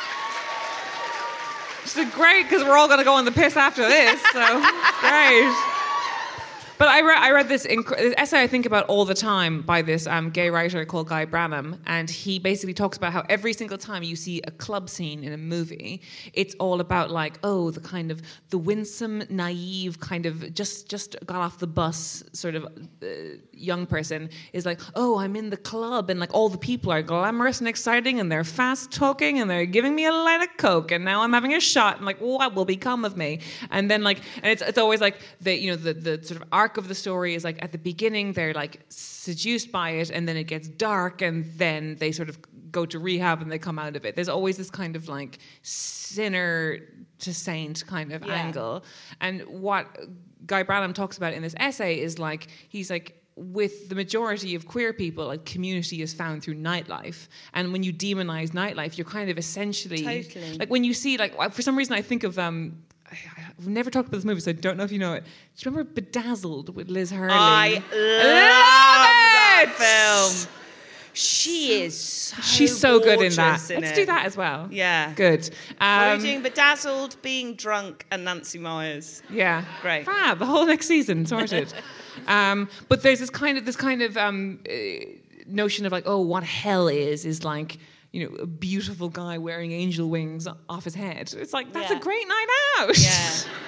Which is great, because we're all going to go on the piss after this, so it's great. But I read, I read this, inc- this essay I think about all the time by this um, gay writer called Guy Branum, and he basically talks about how every single time you see a club scene in a movie, it's all about like, oh, the kind of the winsome, naive kind of just just got off the bus sort of uh, young person is like, oh, I'm in the club, and like all the people are glamorous and exciting, and they're fast talking, and they're giving me a line of coke, and now I'm having a shot, and like, what will become of me? And then like, and it's it's always like the you know the the sort of arc of the story is like at the beginning they're like seduced by it, and then it gets dark, and then they sort of go to rehab and they come out of it. There's always this kind of like sinner to saint kind of yeah. angle. And what Guy Branum talks about in this essay is like, he's like, with the majority of queer people, like community is found through nightlife, and when you demonize nightlife, you're kind of essentially totally. like when you see like for some reason I think of um I've never talked about this movie, so I don't know if you know it. Do you remember Bedazzled with Liz Hurley? I love, love that film. She is so She's so good in that. In Let's it. do that as well. Yeah. Good. Um, what are we doing? Bedazzled, Being Drunk, and Nancy Myers. Yeah. Great. Fab. The whole next season sorted. um, but there's this kind of this kind of um, uh, notion of like, oh, what hell is is like, you know, a beautiful guy wearing angel wings off his head. It's like, that's yeah. a great night out. Yeah.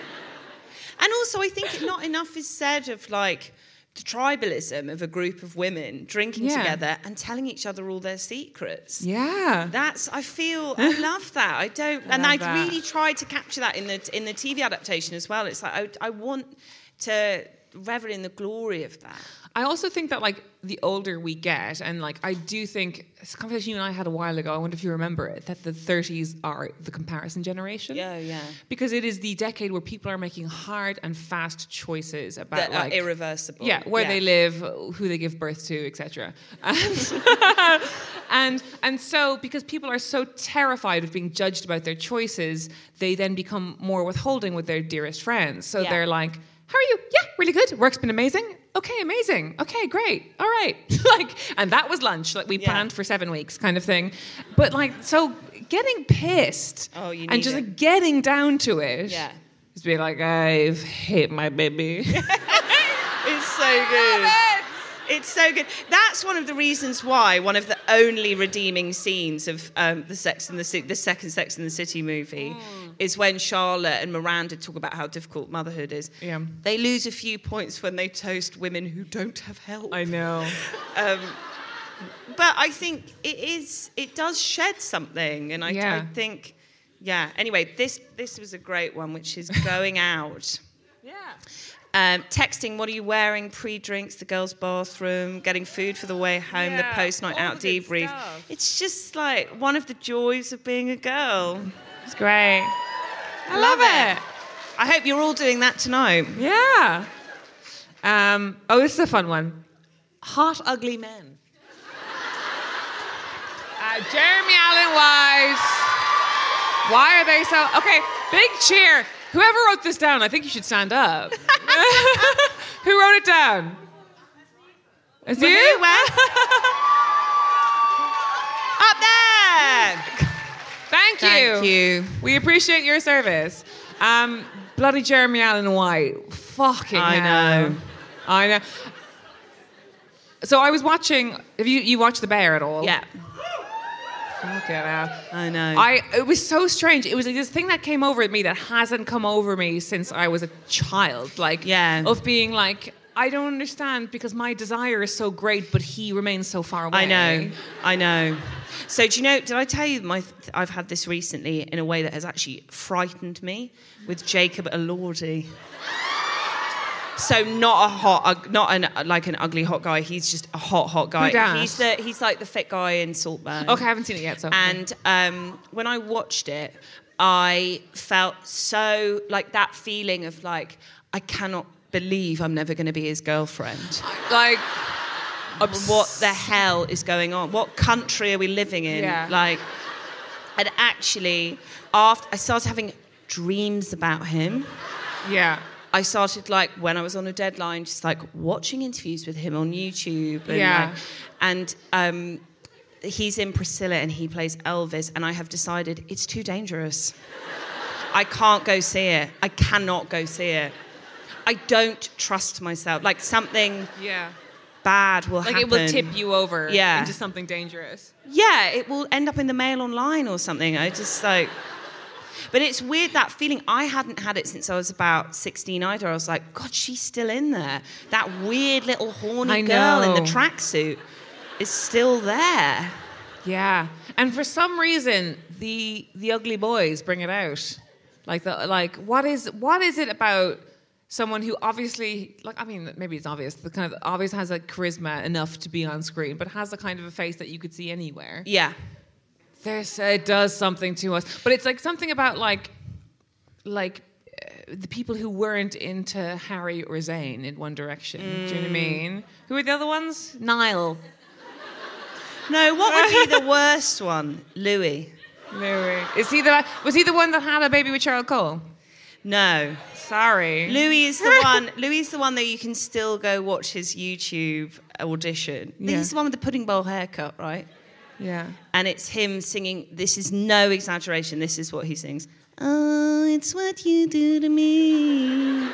And also, I think not enough is said of like the tribalism of a group of women drinking yeah. together and telling each other all their secrets. Yeah. That's, I feel, I love that. I don't, I and love I that. really tried to capture that in the in the T V adaptation as well. It's like, I, I want to revel in the glory of that. I also think that like the older we get, and like I do think it's a conversation you and I had a while ago, I wonder if you remember it, that the thirties are the comparison generation. Yeah, yeah. Because it is the decade where people are making hard and fast choices about That like are irreversible. Yeah, where yeah. they live, who they give birth to, et cetera. And, and and so because people are so terrified of being judged about their choices, they then become more withholding with their dearest friends. So Yeah. they're like, how are you? Yeah, really good. Work's been amazing. Okay, amazing. Okay, great. All right. like, and that was lunch. Like we Yeah. planned for seven weeks, kind of thing. But like, so getting pissed Oh, you and need just it. like getting down to it, Yeah. is being like, I've hit my baby. It's so good. It's so good. That's one of the reasons why one of the only redeeming scenes of um, the Sex and the City, the second Sex and the City movie, mm. is when Charlotte and Miranda talk about how difficult motherhood is. Yeah. They lose a few points when they toast women who don't have help. I know. Um, but I think it is. It does shed something, and I, Yeah. I think, yeah. Anyway, this this was a great one, which is going out. Yeah. Um, texting, what are you wearing, pre-drinks, the girls' bathroom, getting food for the way home, Yeah, the post-night all out the good debrief. stuff. It's just like one of the joys of being a girl. It's great. I love it. I hope you're all doing that tonight. Yeah. Um, oh, this is a fun one. Hot, ugly men. uh, Jeremy Allen White. Why are they so... Okay, big cheer. Whoever wrote this down, I think you should stand up. Who wrote it down? Is Who? you? Where? Thank you. Thank you. We appreciate your service. Um, bloody Jeremy Allen White. Fucking I hell. know. I know. So I was watching. Have you you watched The Bear at all? Yeah. Fuck it out. I know. I it was so strange. It was like this thing that came over me that hasn't come over me since I was a child. Like, Yeah. of being like, I don't understand because my desire is so great, but he remains so far away. I know, I know. So do you know? Did I tell you my? I've had this recently in a way that has actually frightened me with Jacob Elordi. So not a hot, not an like an ugly hot guy. He's just a hot, hot guy. Who dat? He's the he's like the fit guy in Saltburn. Okay, I haven't seen it yet. So And um, when I watched it, I felt so like that feeling of like I cannot believe I'm never going to be his girlfriend. like, What the hell is going on? What country are we living in? Yeah. Like, and actually, after I started having dreams about him, yeah. I started like when I was on a deadline, just like watching interviews with him on YouTube. And, Yeah. like, and um, he's in Priscilla and he plays Elvis, and I have decided it's too dangerous. I can't go see it. I cannot go see it. I don't trust myself. Like something Yeah. bad will Like happen. it will tip you over Yeah. into something dangerous. Yeah, it will end up in the Mail Online or something. I just like... But it's weird, that feeling. I hadn't had it since I was about sixteen either. I was like, God, she's still in there. That weird little horny I girl in the know. tracksuit is still there. Yeah. And for some reason, the the ugly boys bring it out. Like the like what is what is it about someone who obviously, like, I mean, maybe it's obvious, the kind of obvious has a charisma enough to be on screen, but has the kind of a face that you could see anywhere. Yeah. There's, it does something to us, but it's like something about like, like uh, the people who weren't into Harry or Zayn in One Direction. Mm. Do you know what I mean? Who are the other ones? Niall. No, what would be the worst one? Louis. Louis. Is he the? Was he the one that had a baby with Cheryl Cole? No. Sorry. Louis is the one. Louis is the one that you can still go watch his YouTube audition. Yeah. He's the one with the pudding bowl haircut, right? Yeah. And it's him singing. This is no exaggeration. This is what he sings. Oh, it's what you do to me.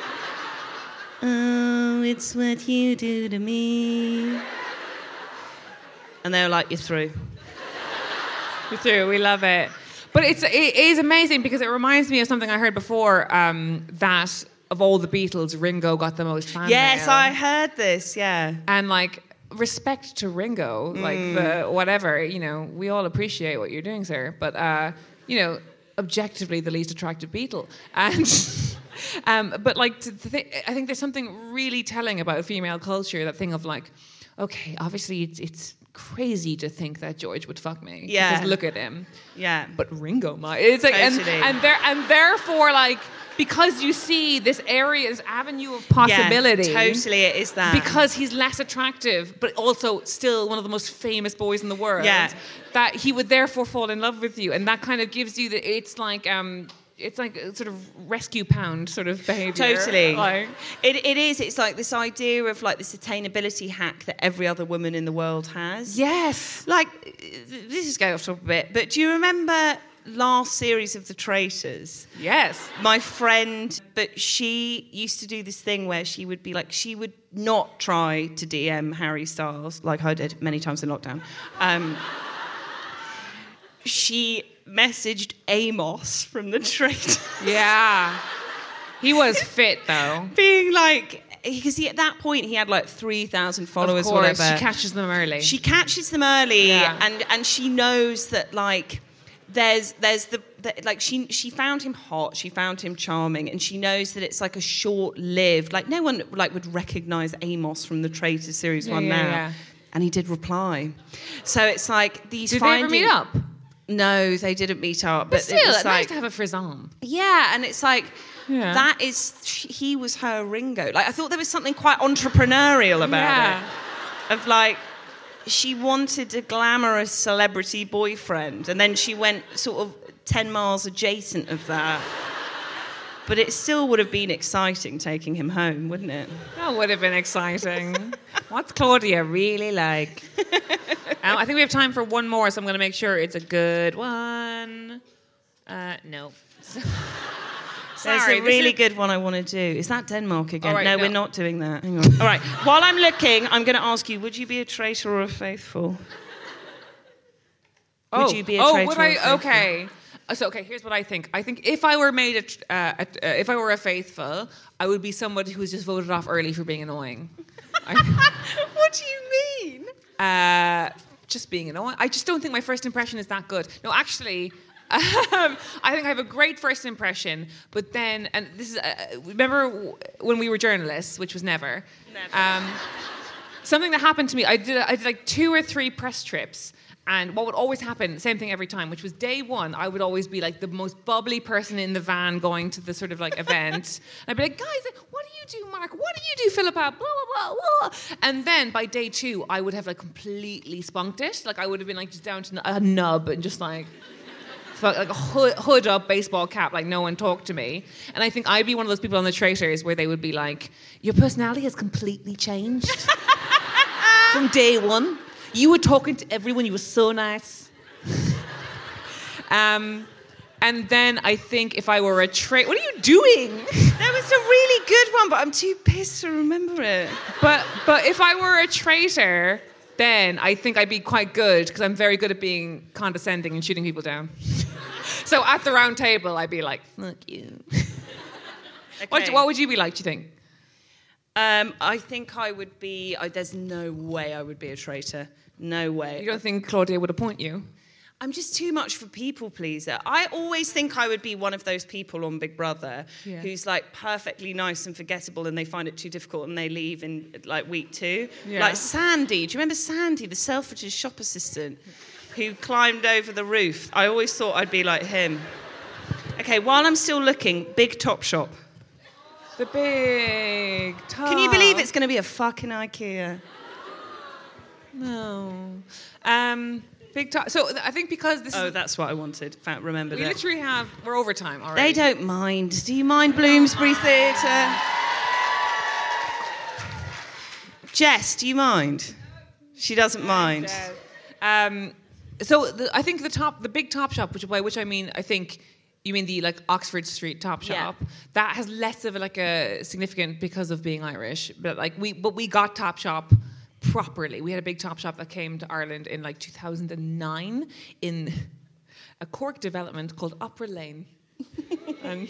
Oh, it's what you do to me. And they were like, you're through. You're through. We love it. But it's it is amazing because it reminds me of something I heard before, um, that of all the Beatles, Ringo got the most fan Yes, mail. I heard this, yeah. And like, respect to Ringo, like the whatever, you know, we all appreciate what you're doing, sir. But uh, you know, objectively the least attractive Beatle. And um, but like, to th- I think there's something really telling about female culture. That thing of like, okay, obviously it's it's crazy to think that George would fuck me. Yeah. Because look at him. Yeah. But Ringo might. It's like, Totally. and and there and therefore like, because you see this area, this avenue of possibility. Yeah, totally, it is that. Because he's less attractive, but also still one of the most famous boys in the world. Yeah. That he would therefore fall in love with you, and that kind of gives you the. It's like um, it's like a sort of rescue pound sort of behavior. Totally. Like, It, it is. It's like this idea of like this attainability hack that every other woman in the world has. yes. Like, this is going off topic a bit, but do you remember last series of The Traitors? Yes. My friend, but she used to do this thing where she would be like, she would not try to D M Harry Styles, like I did many times in lockdown. Um, she messaged Amos from The Traitors. Yeah. He was fit though. Being like, because he, at that point he had like three thousand followers, Of course, whatever. she catches them early. She catches them early, Yeah. and, and she knows that like there's there's the, the like she she found him hot, she found him charming, and she knows that it's like a short lived, like no one like would recognise Amos from the Traitors series Yeah, one yeah, now, yeah. and he did reply. So it's like these. Did finding, they ever meet up? No, they didn't meet up. But, But still, it was it's nice like, to have a frisson. yeah, and it's like. Yeah. That is, he was her Ringo. Like, I thought there was something quite entrepreneurial about Yeah. it. Of like, she wanted a glamorous celebrity boyfriend, and then she went sort of ten miles adjacent of that. But it still would have been exciting taking him home, wouldn't it? That would have been exciting. What's Claudia really like? um, I think we have time for one more, so I'm going to make sure it's a good one. Uh, no. There's Sorry, a really is... good one I want to do. Is that Denmark again? Right, no, no, we're not doing that. Hang on. All right. While I'm looking, I'm going to ask you, would you be a traitor or a faithful? Oh. Would you be a oh, traitor would or a I? faithful? Okay. So, okay, here's what I think. I think if I were made a, uh, a uh, if I were a faithful, I would be somebody who was just voted off early for being annoying. I, What do you mean? uh, just being annoying. I just don't think my first impression is that good. No, actually, um, I think I have a great first impression, but then, and this is, uh, remember when we were journalists, which was never. Never. Um, something that happened to me. I did. I did like two or three press trips. And what would always happen, same thing every time, which was day one, I would always be like the most bubbly person in the van going to the sort of like event. And I'd be like, guys, what do you do, Mark? What do you do, Philippa? Blah, blah, blah, blah. And then by day two, I would have like completely spunked it. Like I would have been like just down to a nub and just like, like a hood, hood up baseball cap, like no one talked to me. And I think I'd be one of those people on the Traitors where they would be like, your personality has completely changed from day one. You were talking to everyone. You were so nice. um, and then I think if I were a traitor... What are you doing? That was a really good one, but I'm too pissed to remember it. But but if I were a traitor, then I think I'd be quite good because I'm very good at being condescending and shooting people down. So at the round table, I'd be like, fuck you. Okay. What, what would you be like, do you think? Um, I think I would be... I, there's no way I would be a traitor. No way. You don't think Claudia would appoint you? I'm just too much for people pleaser. I always think I would be one of those people on Big Brother Yeah. who's like perfectly nice and forgettable and they find it too difficult and they leave in like week two. Yeah. Like Sandy. Do you remember Sandy, the Selfridges shop assistant who climbed over the roof? I always thought I'd be like him. Okay, while I'm still looking, big top shop. The big top. Can you believe it's going to be a fucking IKEA? No. Um, big top. So I think because this Oh, is... that's what I wanted. In fact, remembered We it. literally have... We're overtime already. They don't mind. Do you mind Bloomsbury Theatre? Jess, do you mind? She doesn't mind. Um, so the, I think the top, the big top shop, which by which I mean, I think you mean the like Oxford Street top shop. Yeah. That has less of a, like a significant because of being Irish, but like we, but we got top shop properly. We had a big top shop that came to Ireland in like two thousand nine in a Cork development called Opera Lane. And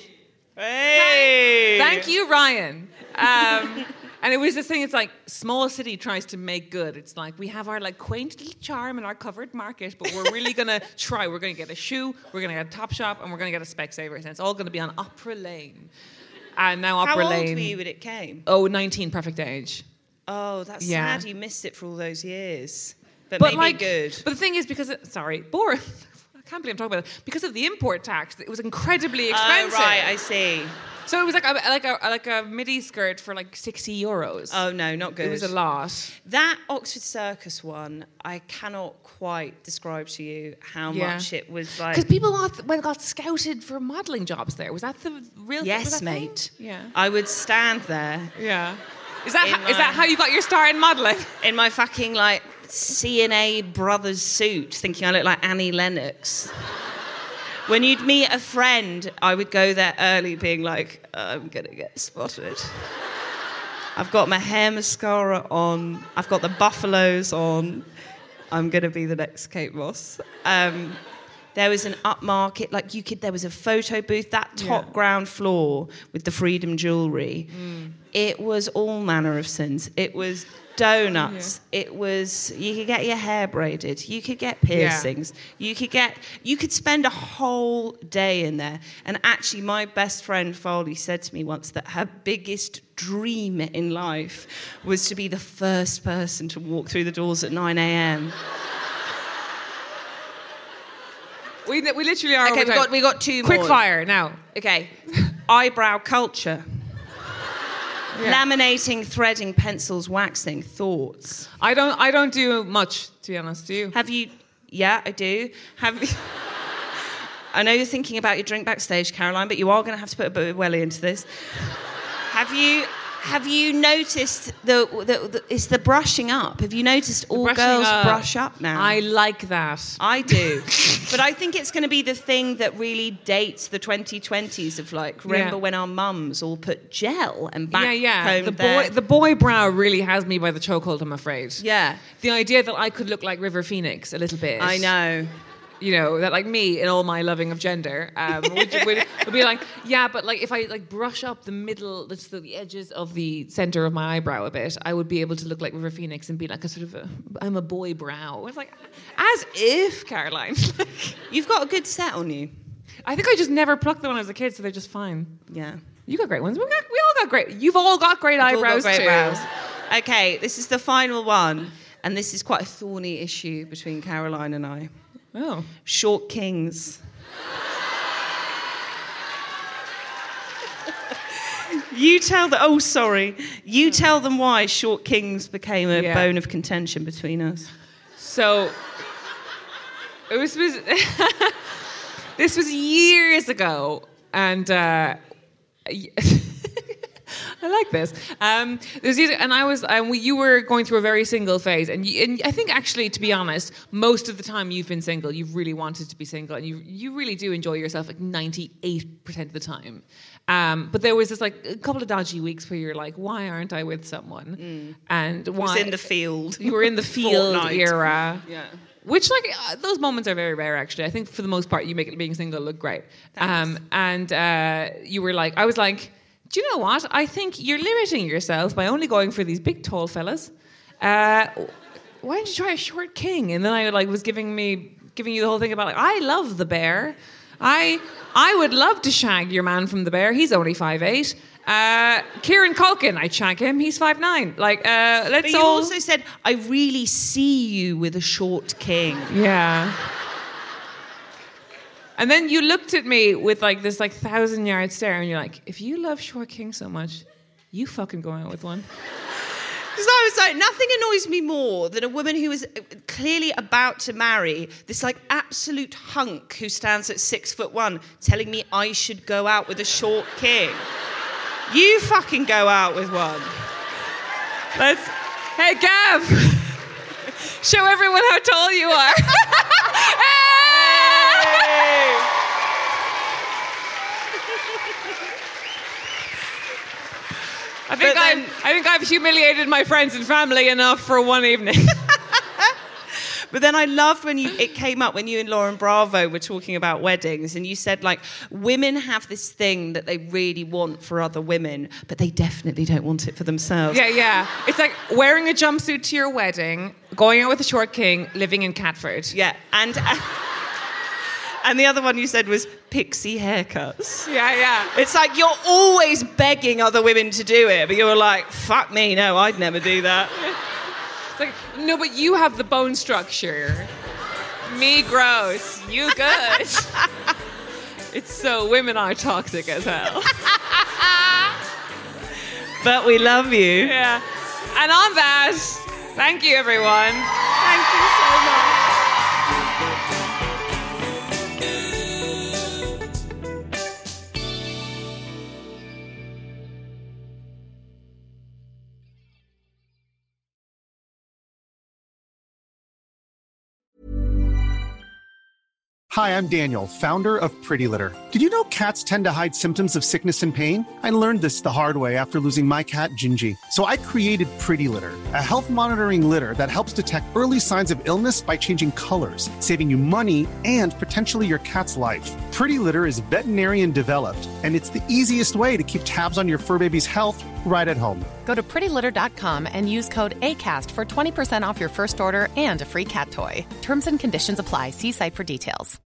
Hey! thank you, Ryan. Um, and it was this thing, it's like, small city tries to make good. It's like, we have our like quaint little charm and our covered market, but we're really going to try. We're going to get a shoe, we're going to get a top shop, and we're going to get a Specsavers. And it's all going to be on Opera Lane. And now Opera How Lane... old were you when it came? Oh, nineteen, perfect age. Oh, that's Yeah. sad you missed it for all those years. But, But maybe like, good. But the thing is, because... It, sorry, boring. I can't believe I'm talking about it. Because of the import tax, it was incredibly expensive. Oh, right, I see. So it was like a, like a like a midi skirt for like sixty euros. Oh, no, not good. It was a lot. That Oxford Circus one, I cannot quite describe to you how Yeah. much it was like... Because people got, well, got scouted for modelling jobs there. Was that the real? Yes, was that mate. thing? Yeah. I would stand there Yeah. Is that In how, is that my- how you got your start in modelling? in my fucking, like, C N A Brothers suit, thinking I look like Annie Lennox. When you'd meet a friend, I would go there early being like, I'm going to get spotted. I've got my hair mascara on. I've got the buffaloes on. I'm going to be the next Kate Moss. Um, there was an upmarket, like you could, there was a photo booth, that top Yeah. ground floor with the Freedom jewellery. Mm. It was all manner of sins. It was donuts. Yeah. It was, you could get your hair braided. You could get piercings. Yeah. You could get, you could spend a whole day in there. And actually, my best friend Foley said to me once that her biggest dream in life was to be the first person to walk through the doors at nine a.m. We, we literally are. Okay, we overtime. got we got two Quick more. fire now. Okay, eyebrow culture. Yeah. Laminating, threading, pencils, waxing, thoughts. I don't. I don't do much, to be honest. Do you? Have you? Yeah, I do. Have you? I know you're thinking about your drink backstage, Caroline, but you are going to have to put a bit of welly into this. Have you? Have you noticed the, the, the it's the brushing up? Have you noticed all brushing girls up. brush up now? I like that. I do. But I think it's going to be the thing that really dates the twenty twenties of like, remember Yeah. when our mums all put gel and back Yeah, yeah. combed The their... boy, the boy brow really has me by the chokehold, I'm afraid. Yeah. The idea that I could look like River Phoenix a little bit. I know. You know, that like me in all my loving of gender um, would, would, would be like, yeah, but like if I like brush up the middle, that's the, the edges of the center of my eyebrow a bit, I would be able to look like River Phoenix and be like a sort of a, I'm a boy brow. It's like, as if, Caroline. You've got a good set on you. I think I just never plucked them when I was a kid, so they're just fine. Yeah. You got great ones. We, got, we all got great. You've all got great We've all eyebrows got great too. brows. Okay, this is the final one, and this is quite a thorny issue between Caroline and I. Oh. Short kings. You tell them. Oh, sorry. You tell them why short kings became a Yeah. bone of contention between us. So it was, was this was years ago, and uh, I like this. Um, there's years, and I was, and we, you were going through a very single phase, and, you, and I think actually, to be honest, most of the time you've been single, you've really wanted to be single, and you you really do enjoy yourself like ninety-eight percent of the time. Um, but there was this like a couple of dodgy weeks where you're like, why aren't I with someone? Mm. And why? It was in the field. You were in the field Fortnite. era. Yeah. Which, like, uh, those moments are very rare, actually. I think for the most part, you make it being single look great. Um, and uh, you were like, I was like, do you know what? I think you're limiting yourself by only going for these big, tall fellas. Uh, why don't you try a short king? And then I like was giving me giving you the whole thing about like, I love the bear. I I would love to shag your man from the bear. He's only five eight. Uh, Kieran Culkin, I'd shag him. He's five nine. Like, uh, let's But you all... also said, I really see you with a short king. Yeah. And then you looked at me with like this like thousand yard stare, and you're like, if you love short king so much, you fucking go out with one. Because I was like, nothing annoys me more than a woman who is clearly about to marry this like absolute hunk who stands at six foot one telling me I should go out with a short king. You fucking go out with one. Let's... Hey, Gav! Show everyone how tall you are. Hey! I think But then- I've, I think I've humiliated my friends and family enough for one evening. But then I loved when you it came up when you and Lauren Bravo were talking about weddings, and you said like women have this thing that they really want for other women, but they definitely don't want it for themselves. Yeah, yeah. It's like wearing a jumpsuit to your wedding, going out with a short king, living in Catford. Yeah, and and the other one you said was pixie haircuts. Yeah, yeah. It's like you're always begging other women to do it, but you're like, fuck me, no, I'd never do that. It's like, no, but you have the bone structure. Me gross. You good. It's so women are toxic as hell. But we love you. Yeah. And on that, thank you, everyone. Thank you so much. Hi, I'm Daniel, founder of Pretty Litter. Did you know cats tend to hide symptoms of sickness and pain? I learned this the hard way after losing my cat, Gingy. So I created Pretty Litter, a health monitoring litter that helps detect early signs of illness by changing colors, saving you money and potentially your cat's life. Pretty Litter is veterinarian developed, and it's the easiest way to keep tabs on your fur baby's health right at home. Go to pretty litter dot com and use code ACAST for twenty percent off your first order and a free cat toy. Terms and conditions apply. See site for details.